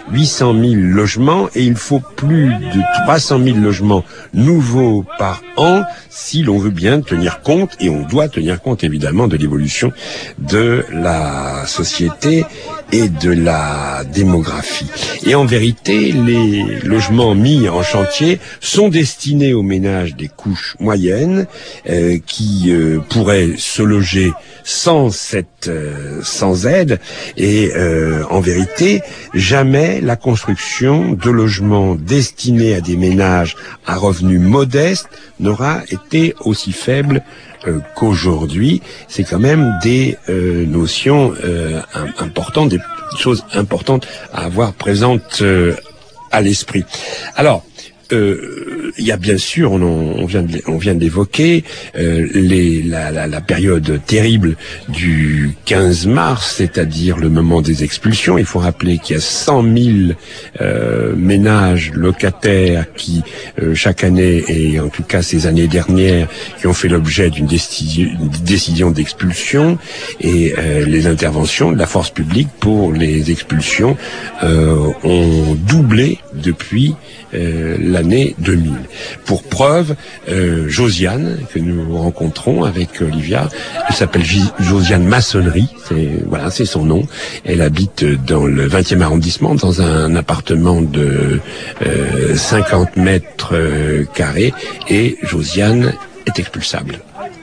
huit cent mille logements et il faut plus de trois cent mille logements nouveaux par an si l'on veut bien tenir compte, et on doit tenir compte évidemment de l'évolution de la société et de la démographie. Et en vérité, les logements mis en chantier sont destinés aux ménages des couches moyennes euh, qui euh, pourraient se loger sans cette euh, sans aide. Et euh, en vérité, jamais la construction de logements destinés à des ménages à revenus modestes n'aura été aussi faible euh, qu'aujourd'hui. C'est quand même des euh, notions euh, importantes, des choses importantes à avoir présentes euh, à l'esprit. Alors, euh, il y a bien sûr, on, on vient de, on vient d'évoquer euh, les, la, la, la période terrible du quinze mars, c'est-à-dire le moment des expulsions. Il faut rappeler qu'il y a cent mille euh, ménages locataires qui, euh, chaque année, et en tout cas ces années dernières, qui ont fait l'objet d'une décision, décision d'expulsion, et euh, les interventions de la force publique pour les expulsions euh, ont doublé depuis euh, l'année deux mille. Pour preuve, euh, Josiane, que nous rencontrons avec Olivia, elle s'appelle J- Josiane Maçonnerie, c'est, voilà, c'est son nom. Elle habite dans le vingtième arrondissement, dans un appartement de euh, cinquante mètres euh, carrés, et Josiane est expulsable.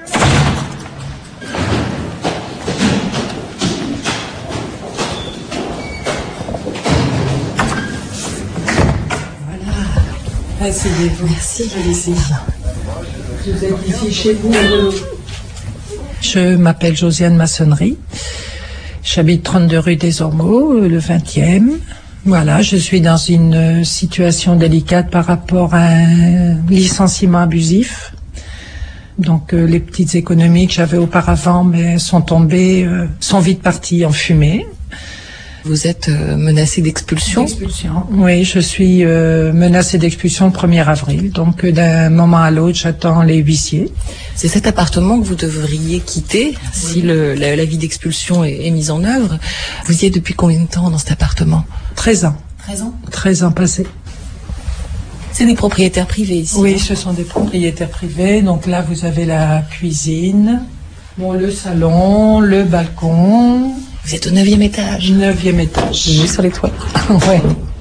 Asseyez-vous. Merci. Allez-y. Vous êtes ici chez vous. Je m'appelle Josiane Maçonnerie. J'habite trente-deux rue des Ormeaux, le vingtième. Voilà, je suis dans une situation délicate par rapport à un licenciement abusif. Donc euh, les petites économies que j'avais auparavant mais sont tombées, euh, sont vite parties en fumée. Vous êtes euh, menacée d'expulsion ? D'expulsion. Oui, je suis euh, menacée d'expulsion le premier avril. Donc, euh, d'un moment à l'autre, j'attends les huissiers. C'est cet appartement que vous devriez quitter si le, la, la vie d'expulsion est, est mise en œuvre. Vous y êtes depuis combien de temps dans cet appartement ? treize ans. treize ans ? treize ans passés. C'est des propriétaires privés ici ? Oui, ce sont des propriétaires privés. Donc là, vous avez la cuisine, bon, le salon, le balcon. Vous êtes au neuvième étage. Neuvième étage. J'ai vu sur les toits. Ouais.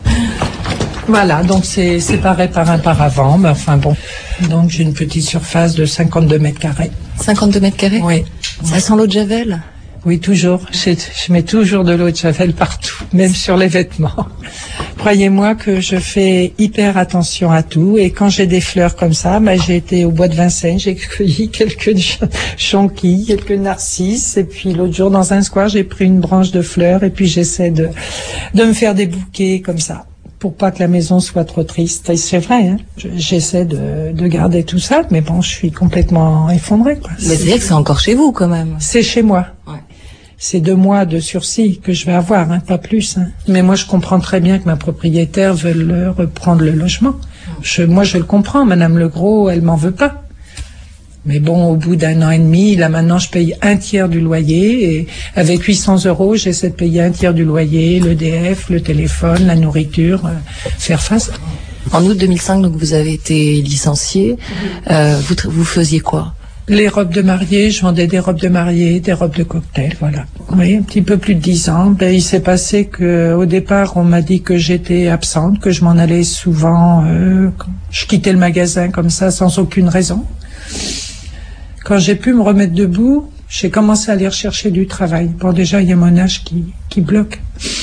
Voilà, donc c'est séparé par un paravent, mais enfin bon. Donc j'ai une petite surface de cinquante-deux mètres carrés. cinquante-deux mètres carrés ? Oui. Ça sent l'eau de Javel ? Oui, toujours. Je, je mets toujours de l'eau de Javel partout, même sur les vêtements. Croyez-moi que je fais hyper attention à tout. Et quand j'ai des fleurs comme ça, bah, j'ai été au bois de Vincennes, j'ai cueilli quelques jonquilles, quelques narcisses. Et puis l'autre jour, dans un square, j'ai pris une branche de fleurs et puis j'essaie de, de me faire des bouquets comme ça, pour pas que la maison soit trop triste. Et c'est vrai, hein. J'essaie de, de garder tout ça, mais bon, je suis complètement effondrée, quoi. Mais c'est vrai que c'est encore chez vous, quand même. C'est chez moi. Ouais. C'est deux mois de sursis que je vais avoir, hein, pas plus. Hein. Mais moi, je comprends très bien que ma propriétaire veuille reprendre le logement. Je, moi, je le comprends. Madame Legros, elle m'en veut pas. Mais bon, au bout d'un an et demi, là maintenant, je paye un tiers du loyer. Et avec huit cents euros, j'essaie de payer un tiers du loyer, le D F, le téléphone, la nourriture, euh, faire face. En août deux mille cinq, donc vous avez été licencié. Euh, vous, vous faisiez quoi ? Les robes de mariée, je vendais des robes de mariée, des robes de cocktail, voilà. Oui, un petit peu plus de dix ans. Ben, il s'est passé que, au départ, on m'a dit que j'étais absente, que je m'en allais souvent, euh, je quittais le magasin comme ça, sans aucune raison. Quand j'ai pu me remettre debout, j'ai commencé à aller rechercher du travail. Bon, déjà, il y a mon âge qui, qui bloque.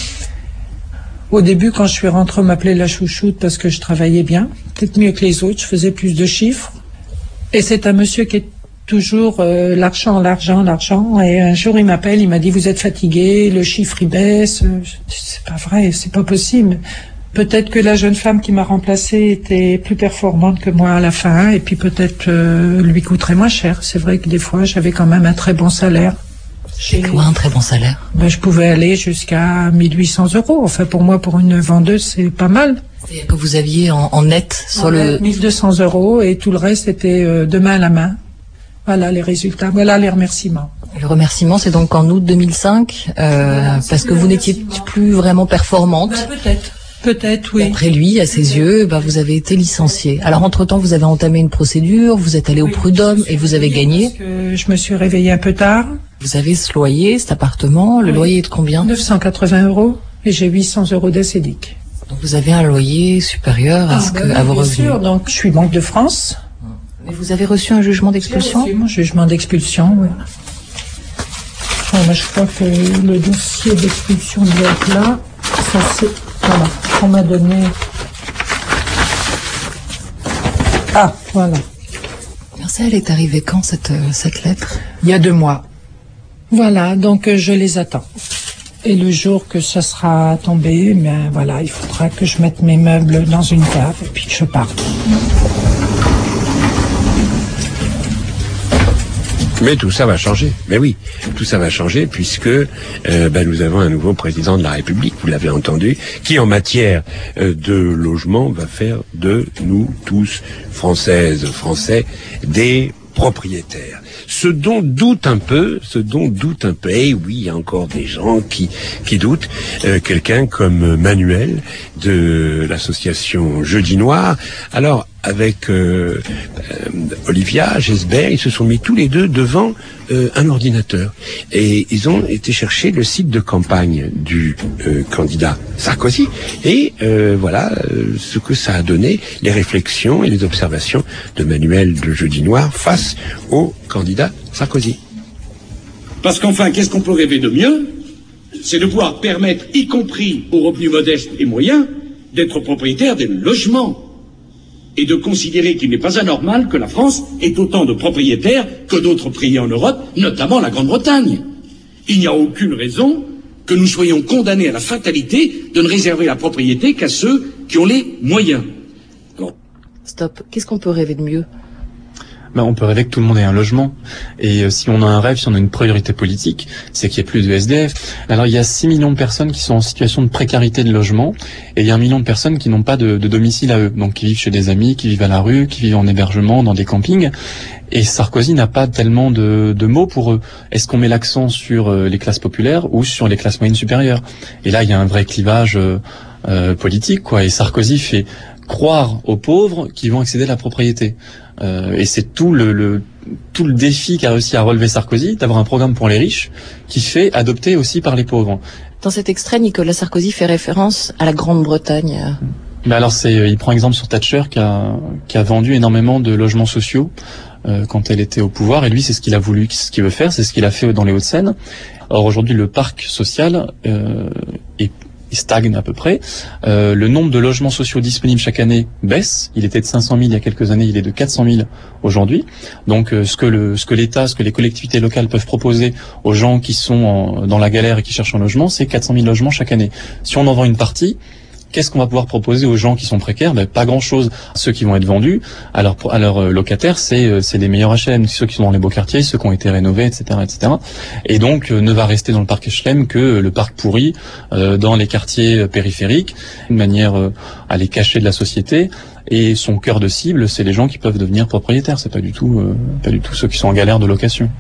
Au début, quand je suis rentrée, on m'appelait la chouchoute parce que je travaillais bien, peut-être mieux que les autres, je faisais plus de chiffres. Et c'est un monsieur qui est toujours euh, l'argent, l'argent, l'argent. Et un jour, il m'appelle, il m'a dit, vous êtes fatigué, le chiffre, il baisse. C'est pas vrai, c'est pas possible. Peut-être que la jeune femme qui m'a remplacée était plus performante que moi à la fin, et puis peut-être euh, lui coûterait moins cher. C'est vrai que des fois, j'avais quand même un très bon salaire. C'est quoi un très bon salaire ? Ben, je pouvais aller jusqu'à mille huit cents euros. Enfin, pour moi, pour une vendeuse, c'est pas mal. C'est-à-dire que vous aviez en, en net sur en le... net, mille deux cents euros, et tout le reste était euh, de main à la main. Voilà les résultats, voilà les remerciements. Le remerciement, c'est donc en août deux mille cinq, euh, parce que vous n'étiez plus vraiment performante. Ben, peut-être. Peut-être, oui. Après lui, à ses yeux, bah, vous avez été licencié. Alors, entre-temps, vous avez entamé une procédure, vous êtes allé au prud'homme et vous avez gagné. Parce que je me suis réveillée un peu tard. Vous avez ce loyer, cet appartement. Le oui. loyer est de combien? neuf cent quatre-vingts euros. Et j'ai huit cents euros d'acédique. Donc, vous avez un loyer supérieur à, ah, ce bah que, oui, à vos bien revenus. Sûr. Donc, je suis Banque de France. Et vous avez reçu un jugement d'expulsion? J'ai reçu mon jugement d'expulsion, oui. Oh, mais je crois que le dossier d'expulsion doit être là. Ça, c'est... Voilà. On m'a donné... Ah, voilà. Ça, elle est arrivée quand, cette, cette lettre? Il y a deux mois. Voilà, donc euh, je les attends. Et le jour que ça sera tombé, ben voilà, il faudra que je mette mes meubles dans une cave et puis que je parte. Mais tout ça va changer. Mais oui, tout ça va changer puisque euh, ben, nous avons un nouveau président de la République, vous l'avez entendu, qui en matière euh, de logement va faire de nous tous, Françaises, Français, des propriétaires. Ce dont doute un peu, ce dont doute un peu, et oui, il y a encore des gens qui, qui doutent, euh, quelqu'un comme Manuel de l'association Jeudi Noir. Alors, avec euh, euh, Olivia Gesbert, ils se sont mis tous les deux devant euh, un ordinateur et ils ont été chercher le site de campagne du euh, candidat Sarkozy et euh, voilà euh, ce que ça a donné, les réflexions et les observations de Manuel de Jeudi Noir face au candidat Sarkozy. Parce qu'enfin, qu'est-ce qu'on peut rêver de mieux? C'est de pouvoir permettre, y compris aux revenus modestes et moyens, d'être propriétaire des logements. Et de considérer qu'il n'est pas anormal que la France ait autant de propriétaires que d'autres pays en Europe, notamment la Grande-Bretagne. Il n'y a aucune raison que nous soyons condamnés à la fatalité de ne réserver la propriété qu'à ceux qui ont les moyens. Alors... Stop. Qu'est-ce qu'on peut rêver de mieux? Ben, on peut rêver que tout le monde ait un logement. Et euh, si on a un rêve, si on a une priorité politique, c'est qu'il n'y ait plus de S D F. Alors il y a six millions de personnes qui sont en situation de précarité de logement, et il y a un million de personnes qui n'ont pas de, de domicile à eux, donc qui vivent chez des amis, qui vivent à la rue, qui vivent en hébergement, dans des campings. Et Sarkozy n'a pas tellement de, de mots pour eux. Est-ce qu'on met l'accent sur euh, les classes populaires ou sur les classes moyennes supérieures? Et là, il y a un vrai clivage euh, euh, politique, quoi. Et Sarkozy fait croire aux pauvres qu'ils vont accéder à la propriété. Euh, et c'est tout le, le tout le défi qu'a réussi à relever Sarkozy, d'avoir un programme pour les riches qui fait adopter aussi par les pauvres. Dans cet extrait, Nicolas Sarkozy fait référence à la Grande-Bretagne. Ben alors c'est, il prend exemple sur Thatcher qui a qui a vendu énormément de logements sociaux euh, quand elle était au pouvoir, et lui c'est ce qu'il a voulu, ce qu'il veut faire, c'est ce qu'il a fait dans les Hauts-de-Seine. Or aujourd'hui le parc social euh, est il stagne à peu près. Euh, le nombre de logements sociaux disponibles chaque année baisse. Il était de cinq cent mille il y a quelques années, il est de quatre cent mille aujourd'hui. Donc euh, ce que le, ce que l'État, ce que les collectivités locales peuvent proposer aux gens qui sont en, dans la galère et qui cherchent un logement, c'est quatre cent mille logements chaque année. Si on en vend une partie, qu'est-ce qu'on va pouvoir proposer aux gens qui sont précaires? Ben, pas grand-chose. Ceux qui vont être vendus à leurs à leurs locataires, c'est c'est les meilleurs H L M, ceux qui sont dans les beaux quartiers, ceux qui ont été rénovés, et cetera, et cetera. Et donc euh, ne va rester dans le parc H L M que le parc pourri euh, dans les quartiers périphériques, une manière euh, à les cacher de la société. Et son cœur de cible, c'est les gens qui peuvent devenir propriétaires. C'est pas du tout euh, pas du tout ceux qui sont en galère de location.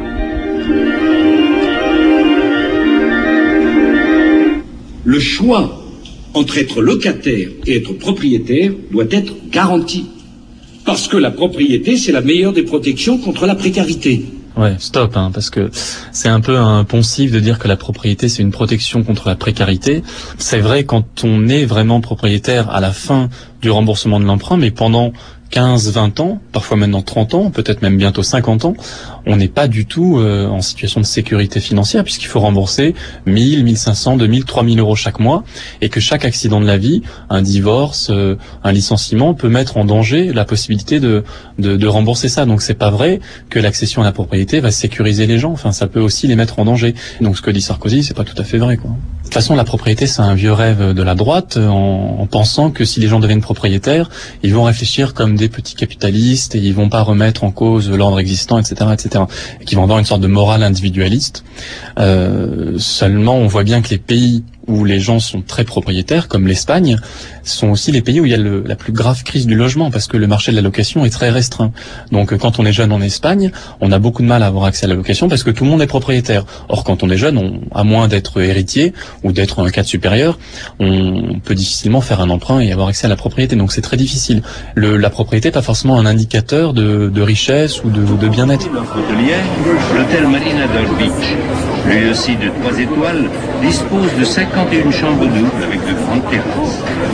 Le choix entre être locataire et être propriétaire doit être garanti. Parce que la propriété, c'est la meilleure des protections contre la précarité. Ouais, stop, hein, parce que c'est un peu un poncif de dire que la propriété, c'est une protection contre la précarité. C'est vrai quand on est vraiment propriétaire à la fin du remboursement de l'emprunt, mais pendant quinze, vingt ans, parfois maintenant trente ans, peut-être même bientôt cinquante ans, on n'est pas du tout euh, en situation de sécurité financière puisqu'il faut rembourser mille, mille cinq cents, deux mille, trois mille euros chaque mois et que chaque accident de la vie, un divorce, euh, un licenciement peut mettre en danger la possibilité de, de, de rembourser ça. Donc c'est pas vrai que l'accession à la propriété va sécuriser les gens. Enfin, ça peut aussi les mettre en danger. Donc ce que dit Sarkozy, c'est pas tout à fait vrai, quoi. De toute façon, la propriété, c'est un vieux rêve de la droite, en, en pensant que si les gens deviennent propriétaires, ils vont réfléchir comme des petits capitalistes et ils vont pas remettre en cause l'ordre existant, et cetera, et cetera. Et qui vont avoir une sorte de morale individualiste. Euh, seulement, on voit bien que les pays où les gens sont très propriétaires, comme l'Espagne, sont aussi les pays où il y a le, la plus grave crise du logement, parce que le marché de la location est très restreint. Donc quand on est jeune en Espagne, on a beaucoup de mal à avoir accès à la location parce que tout le monde est propriétaire. Or quand on est jeune, on, à moins d'être héritier ou d'être un cadre supérieur, on peut difficilement faire un emprunt et avoir accès à la propriété. Donc c'est très difficile. Le, la propriété n'est pas forcément un indicateur de, de richesse ou de, de bien-être. Hôtelière, l'hôtel Marina del Beach, lui aussi de trois étoiles, dispose de cinquante et une chambres doubles avec de grandes terrasses.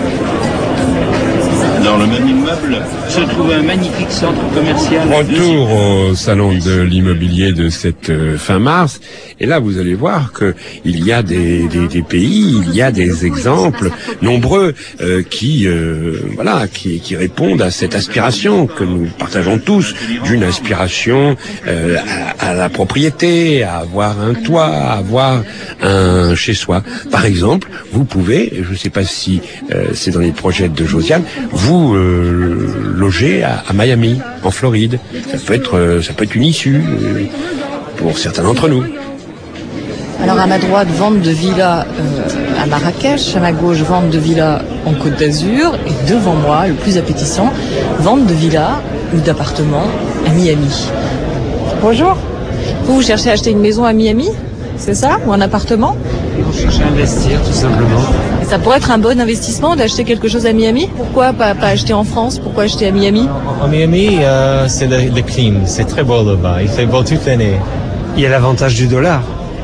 Dans le même immeuble se trouve un magnifique centre commercial. Retour au salon de l'immobilier de cette euh, fin mars. Et là, vous allez voir que il y a des, des, des pays, il y a des exemples nombreux euh, qui, euh, voilà, qui, qui répondent à cette aspiration que nous partageons tous, d'une aspiration euh, à, à la propriété, à avoir un toit, à avoir un chez soi. Par exemple, vous pouvez, je ne sais pas si euh, c'est dans les projets de Josiane, vous euh, loger à, à Miami, en Floride. Ça peut être, euh, ça peut être une issue euh, pour certains d'entre nous. Alors à ma droite, vente de villas euh, à Marrakech, à ma gauche, vente de villas en Côte d'Azur, et devant moi, le plus appétissant, vente de villas ou d'appartements à Miami. Bonjour. Vous, vous cherchez à acheter une maison à Miami, c'est ça? Ou un appartement? On cherche à investir, tout simplement. Et ça pourrait être un bon investissement d'acheter quelque chose à Miami? Pourquoi pas, pas acheter en France? Pourquoi acheter à Miami? En, en Miami, euh, c'est le, le climat, c'est très beau là-bas, il fait beau toute l'année. Il y a l'avantage du dollar.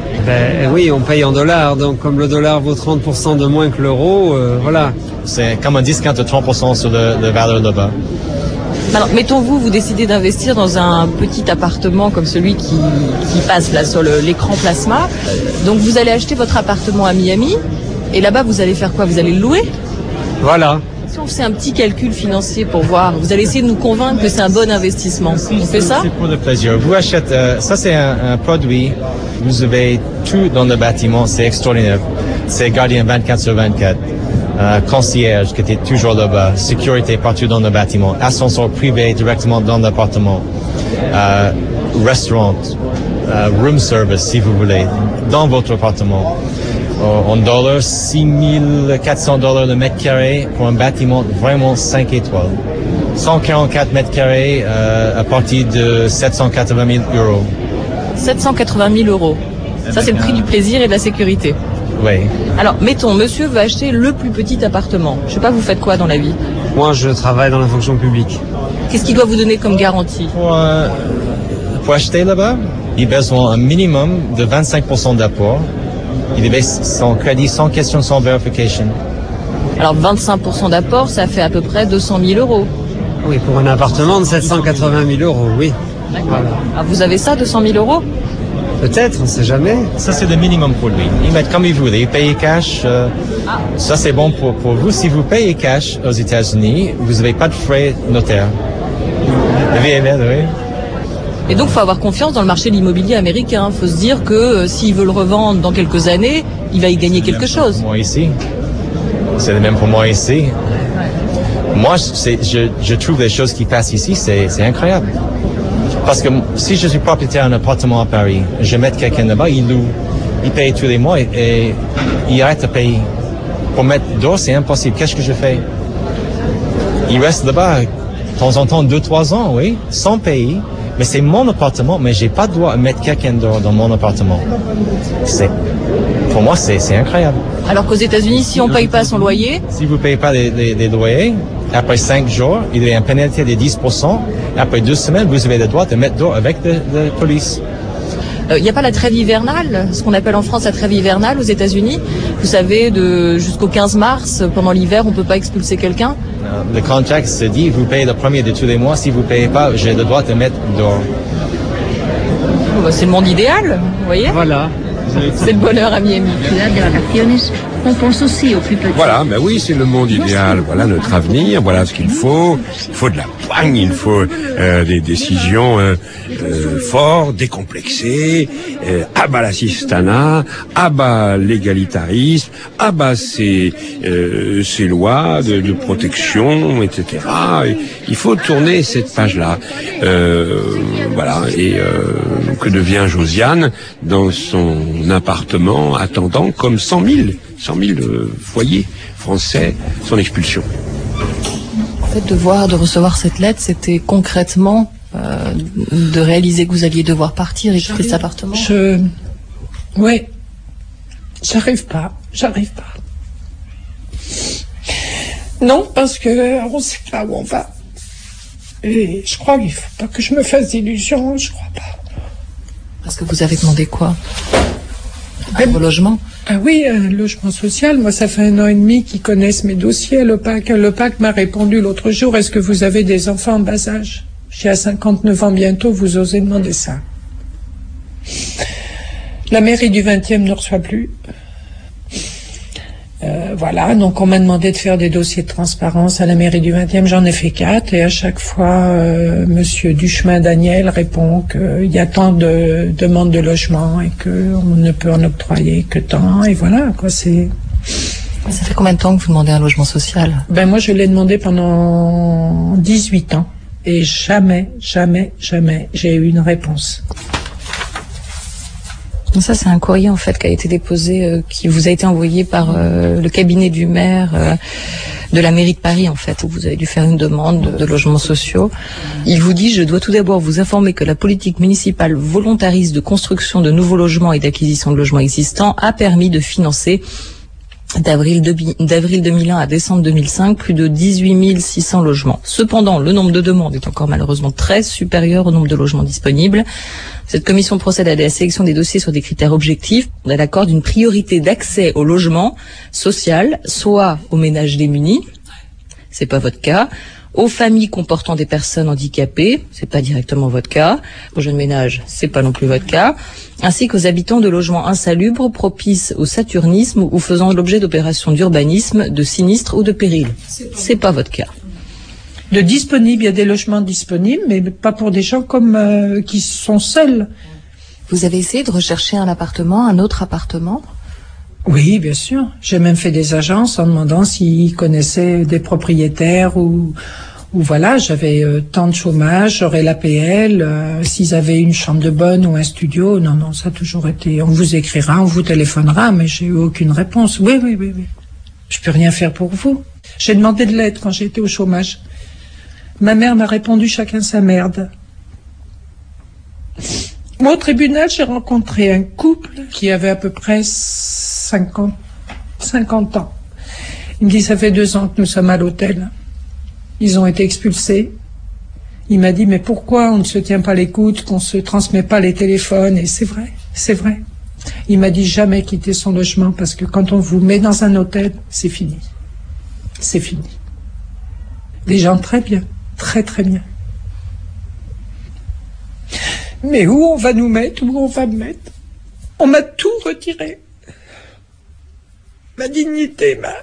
Ben oui, on paye en dollars, donc comme le dollar vaut trente pour cent de moins que l'euro, euh, voilà. C'est comme un discount de trente pour cent sur le, le valeur là-bas. Alors, mettons-vous, vous décidez d'investir dans un petit appartement comme celui qui, qui passe là sur le, l'écran plasma. Donc vous allez acheter votre appartement à Miami, et là-bas vous allez faire quoi? Vous allez le louer? Voilà. Si on fait un petit calcul financier pour voir, vous allez essayer de nous convaincre que c'est un bon investissement. On fait ça? C'est pour le plaisir. Vous achetez, euh, ça c'est un, un produit, vous avez tout dans le bâtiment, c'est extraordinaire. C'est gardien vingt-quatre sur vingt-quatre. Euh, concierge qui était toujours là-bas, sécurité partout dans le bâtiment, ascenseur privé directement dans l'appartement, euh, restaurant, euh, room service si vous voulez, dans votre appartement. En dollars, six mille quatre cents dollars le mètre carré pour un bâtiment vraiment cinq étoiles. cent quarante-quatre mètres carrés euh, à partir de sept cent quatre-vingt mille euros. sept cent quatre-vingt mille euros. Ça, c'est le prix du plaisir et de la sécurité. Oui. Alors, mettons, monsieur veut acheter le plus petit appartement. Je sais pas, vous faites quoi dans la vie? Moi, je travaille dans la fonction publique. Qu'est-ce qu'il doit vous donner comme garantie? Pour, euh, pour acheter là-bas, il a besoin un minimum de vingt-cinq pour cent d'apport. Il avait son crédit sans question, sans vérification. Alors vingt-cinq pour cent d'apport, ça fait à peu près deux cent mille euros. Oui, pour un appartement de sept cent quatre-vingt mille euros, oui. D'accord. Voilà. Alors vous avez ça, deux cent mille euros? Peut-être, on ne sait jamais. Ça, c'est le minimum pour lui. Il met comme il voulait. Il paye cash. Euh, ah. Ça, c'est bon pour, pour vous. Si vous payez cash aux États-Unis, vous n'avez pas de frais notaires. Le V M L, oui. Et donc, il faut avoir confiance dans le marché de l'immobilier américain. Il faut se dire que euh, s'il veut le revendre dans quelques années, il va y gagner quelque chose. Pour moi ici. C'est le même pour moi ici. Moi, c'est, je, je trouve les choses qui passent ici, c'est, c'est incroyable. Parce que si je suis propriétaire d'un appartement à Paris, je mets quelqu'un là-bas, il loue, il paye tous les mois et, et il arrête de payer. Pour mettre dehors, c'est impossible. Qu'est-ce que je fais? Il reste là-bas de temps en temps, deux, trois ans, oui, sans payer. Mais c'est mon appartement, mais j'ai pas le droit de mettre quelqu'un dehors dans mon appartement. C'est, pour moi, c'est, c'est incroyable. Alors qu'aux États-Unis, si on paye pas son loyer, si vous payez pas les, les, les loyers, après cinq jours, il y a une pénalité de dix pour cent. Après deux semaines, vous avez le droit de mettre dehors avec la police. Il euh, n'y a pas la trêve hivernale, ce qu'on appelle en France la trêve hivernale aux États-Unis. Vous savez, de jusqu'au quinze mars, pendant l'hiver, on peut pas expulser quelqu'un. Le contrat se dit, vous payez le premier de tous les mois. Si vous payez pas, j'ai le droit de mettre dehors. Oh, bah, c'est le monde idéal, vous voyez. Voilà. C'est le bonheur à Miami. On pense aussi aux plus petits. Voilà, ben oui, c'est le monde idéal. Voilà notre avenir. Voilà ce qu'il faut. Il faut de la poigne. Il faut euh, des décisions euh, euh, fortes, décomplexées. Euh, abat l'assistanat, abat l'égalitarisme, abat ces, euh, ces lois de, de protection, et cetera. Et il faut tourner cette page-là. Euh, voilà. Et euh, que devient Josiane dans son appartement, attendant comme cent mille cent mille euh, foyers français, son expulsion. En fait, de voir, de recevoir cette lettre, c'était concrètement euh, de réaliser que vous alliez devoir partir et quitter cet appartement. Je... Ouais. J'arrive pas. J'arrive pas. Non, parce que on sait pas où on va. Et je crois qu'il faut pas que je me fasse d'illusions, je crois pas. Parce que vous avez demandé quoi? Un relogement? Ah oui, un logement social. Moi, ça fait un an et demi qu'ils connaissent mes dossiers à l'O P A C. L'O P A C m'a répondu l'autre jour, est-ce que vous avez des enfants en bas âge? J'ai à cinquante-neuf ans bientôt, vous osez demander ça. La mairie du vingtième ne reçoit plus. Euh, voilà, donc on m'a demandé de faire des dossiers de transparence à la mairie du vingtième, j'en ai fait quatre, et à chaque fois, euh, monsieur Duchemin Daniel répond qu'il y a tant de demandes de logement et qu'on ne peut en octroyer que tant, et voilà, quoi, c'est... Ça fait combien de temps que vous demandez un logement social? Ben moi, je l'ai demandé pendant dix-huit ans, et jamais, jamais, jamais, j'ai eu une réponse. Ça, c'est un courrier en fait qui a été déposé, euh, qui vous a été envoyé par euh, le cabinet du maire euh, de la mairie de Paris en fait, où vous avez dû faire une demande de, de logements sociaux. Il vous dit: je dois tout d'abord vous informer que la politique municipale volontariste de construction de nouveaux logements et d'acquisition de logements existants a permis de financer d'avril deux mille un à décembre deux mille cinq plus de dix-huit mille six cents logements. Cependant, le nombre de demandes est encore malheureusement très supérieur au nombre de logements disponibles. Cette commission procède à la sélection des dossiers sur des critères objectifs. Elle accorde une priorité d'accès au logement social, soit aux ménages démunis, c'est pas votre cas, aux familles comportant des personnes handicapées, c'est pas directement votre cas, aux jeunes ménages, c'est pas non plus votre cas, ainsi qu'aux habitants de logements insalubres, propices au saturnisme ou faisant l'objet d'opérations d'urbanisme, de sinistres ou de périls. C'est pas votre cas. De disponibles, il y a des logements disponibles, mais pas pour des gens comme euh, qui sont seuls. Vous avez essayé de rechercher un appartement, un autre appartement? Oui, bien sûr. J'ai même fait des agences en demandant s'ils connaissaient des propriétaires ou, ou voilà, j'avais euh, tant de chômage, j'aurais l'A P L, euh, s'ils avaient une chambre de bonne ou un studio. Non, non, ça a toujours été, on vous écrira, on vous téléphonera, mais j'ai eu aucune réponse. Oui, oui, oui, oui. Je peux rien faire pour vous. J'ai demandé de l'aide quand j'étais au chômage. Ma mère m'a répondu chacun sa merde. Moi, au tribunal, j'ai rencontré un couple qui avait à peu près cinquante, cinquante ans. Il me dit, ça fait deux ans que nous sommes à l'hôtel. Ils ont été expulsés. Il m'a dit, mais pourquoi on ne se tient pas l'écoute, qu'on se transmet pas les téléphones? Et c'est vrai, c'est vrai. Il m'a dit, jamais quitter son logement, parce que quand on vous met dans un hôtel, c'est fini. C'est fini. Des gens très bien, très très bien. Mais où on va nous mettre, où on va me mettre? On m'a tout retiré. Ma dignité, ma...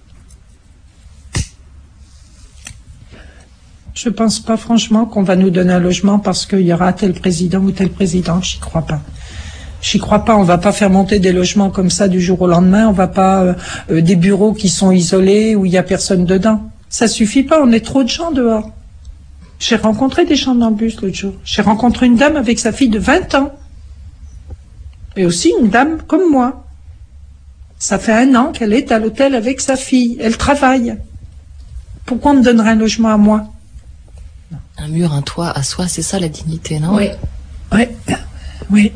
Je pense pas franchement qu'on va nous donner un logement parce qu'il y aura tel président ou tel président. J'y crois pas. J'y crois pas. On va pas faire monter des logements comme ça du jour au lendemain. On va pas euh, euh, des bureaux qui sont isolés où il y a personne dedans. Ça suffit pas. On est trop de gens dehors. J'ai rencontré des gens dans le bus l'autre jour. J'ai rencontré une dame avec sa fille de vingt ans. Et aussi une dame comme moi. Ça fait un an qu'elle est à l'hôtel avec sa fille. Elle travaille. Pourquoi on me donnerait un logement à moi? Un mur, un toit à soi, c'est ça la dignité, non? Oui. Oui. Oui.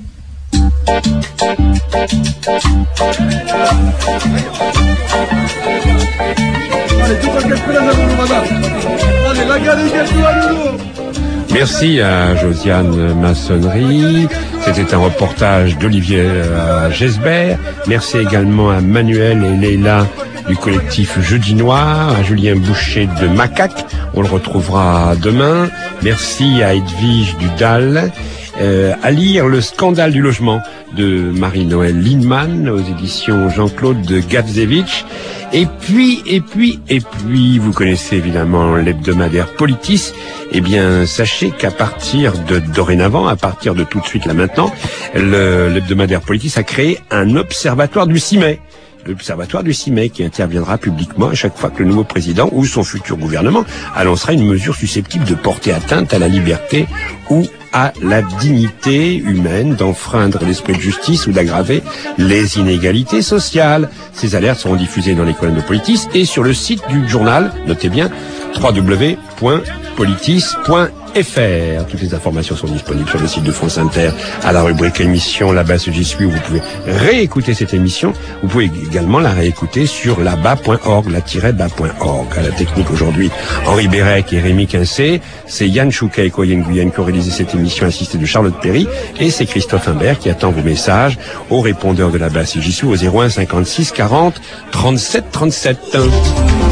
Merci à Josiane Massonnerie. C'était un reportage d'Olivier Gesbert. Merci également à Manuel et Leila du collectif Jeudi Noir, à Julien Boucher de Macaque. On le retrouvera demain. Merci à Edwige Dudal. Euh, à lire Le scandale du logement de Marie-Noël Lindemann aux éditions Jean-Claude de Gavzevich. Et puis, et puis, et puis, vous connaissez évidemment l'hebdomadaire Politis. Eh bien, sachez qu'à partir de dorénavant, à partir de tout de suite là maintenant, le, l'hebdomadaire Politis a créé un observatoire du six mai. l'Observatoire du six mai qui interviendra publiquement à chaque fois que le nouveau président ou son futur gouvernement annoncera une mesure susceptible de porter atteinte à la liberté ou à la dignité humaine, d'enfreindre l'esprit de justice ou d'aggraver les inégalités sociales. Ces alertes seront diffusées dans les colonnes de Politis et sur le site du journal, notez bien, w w w point politis point f r. Toutes les informations sont disponibles sur le site de France Inter à la rubrique émission Là-bas ce j'y suis où vous pouvez réécouter cette émission. Vous pouvez également la réécouter sur là-bas point org, la-bas point org. À la technique aujourd'hui, Henri Bérec et Rémi Quincé. C'est Yann Chouquet et Coyen Guyenne qui ont réalisé cette émission assistée de Charlotte Perry et c'est Christophe Imbert qui attend vos messages au répondeur de Là-bas si j'y suis au zéro un cinquante-six quarante trente-sept trente-sept.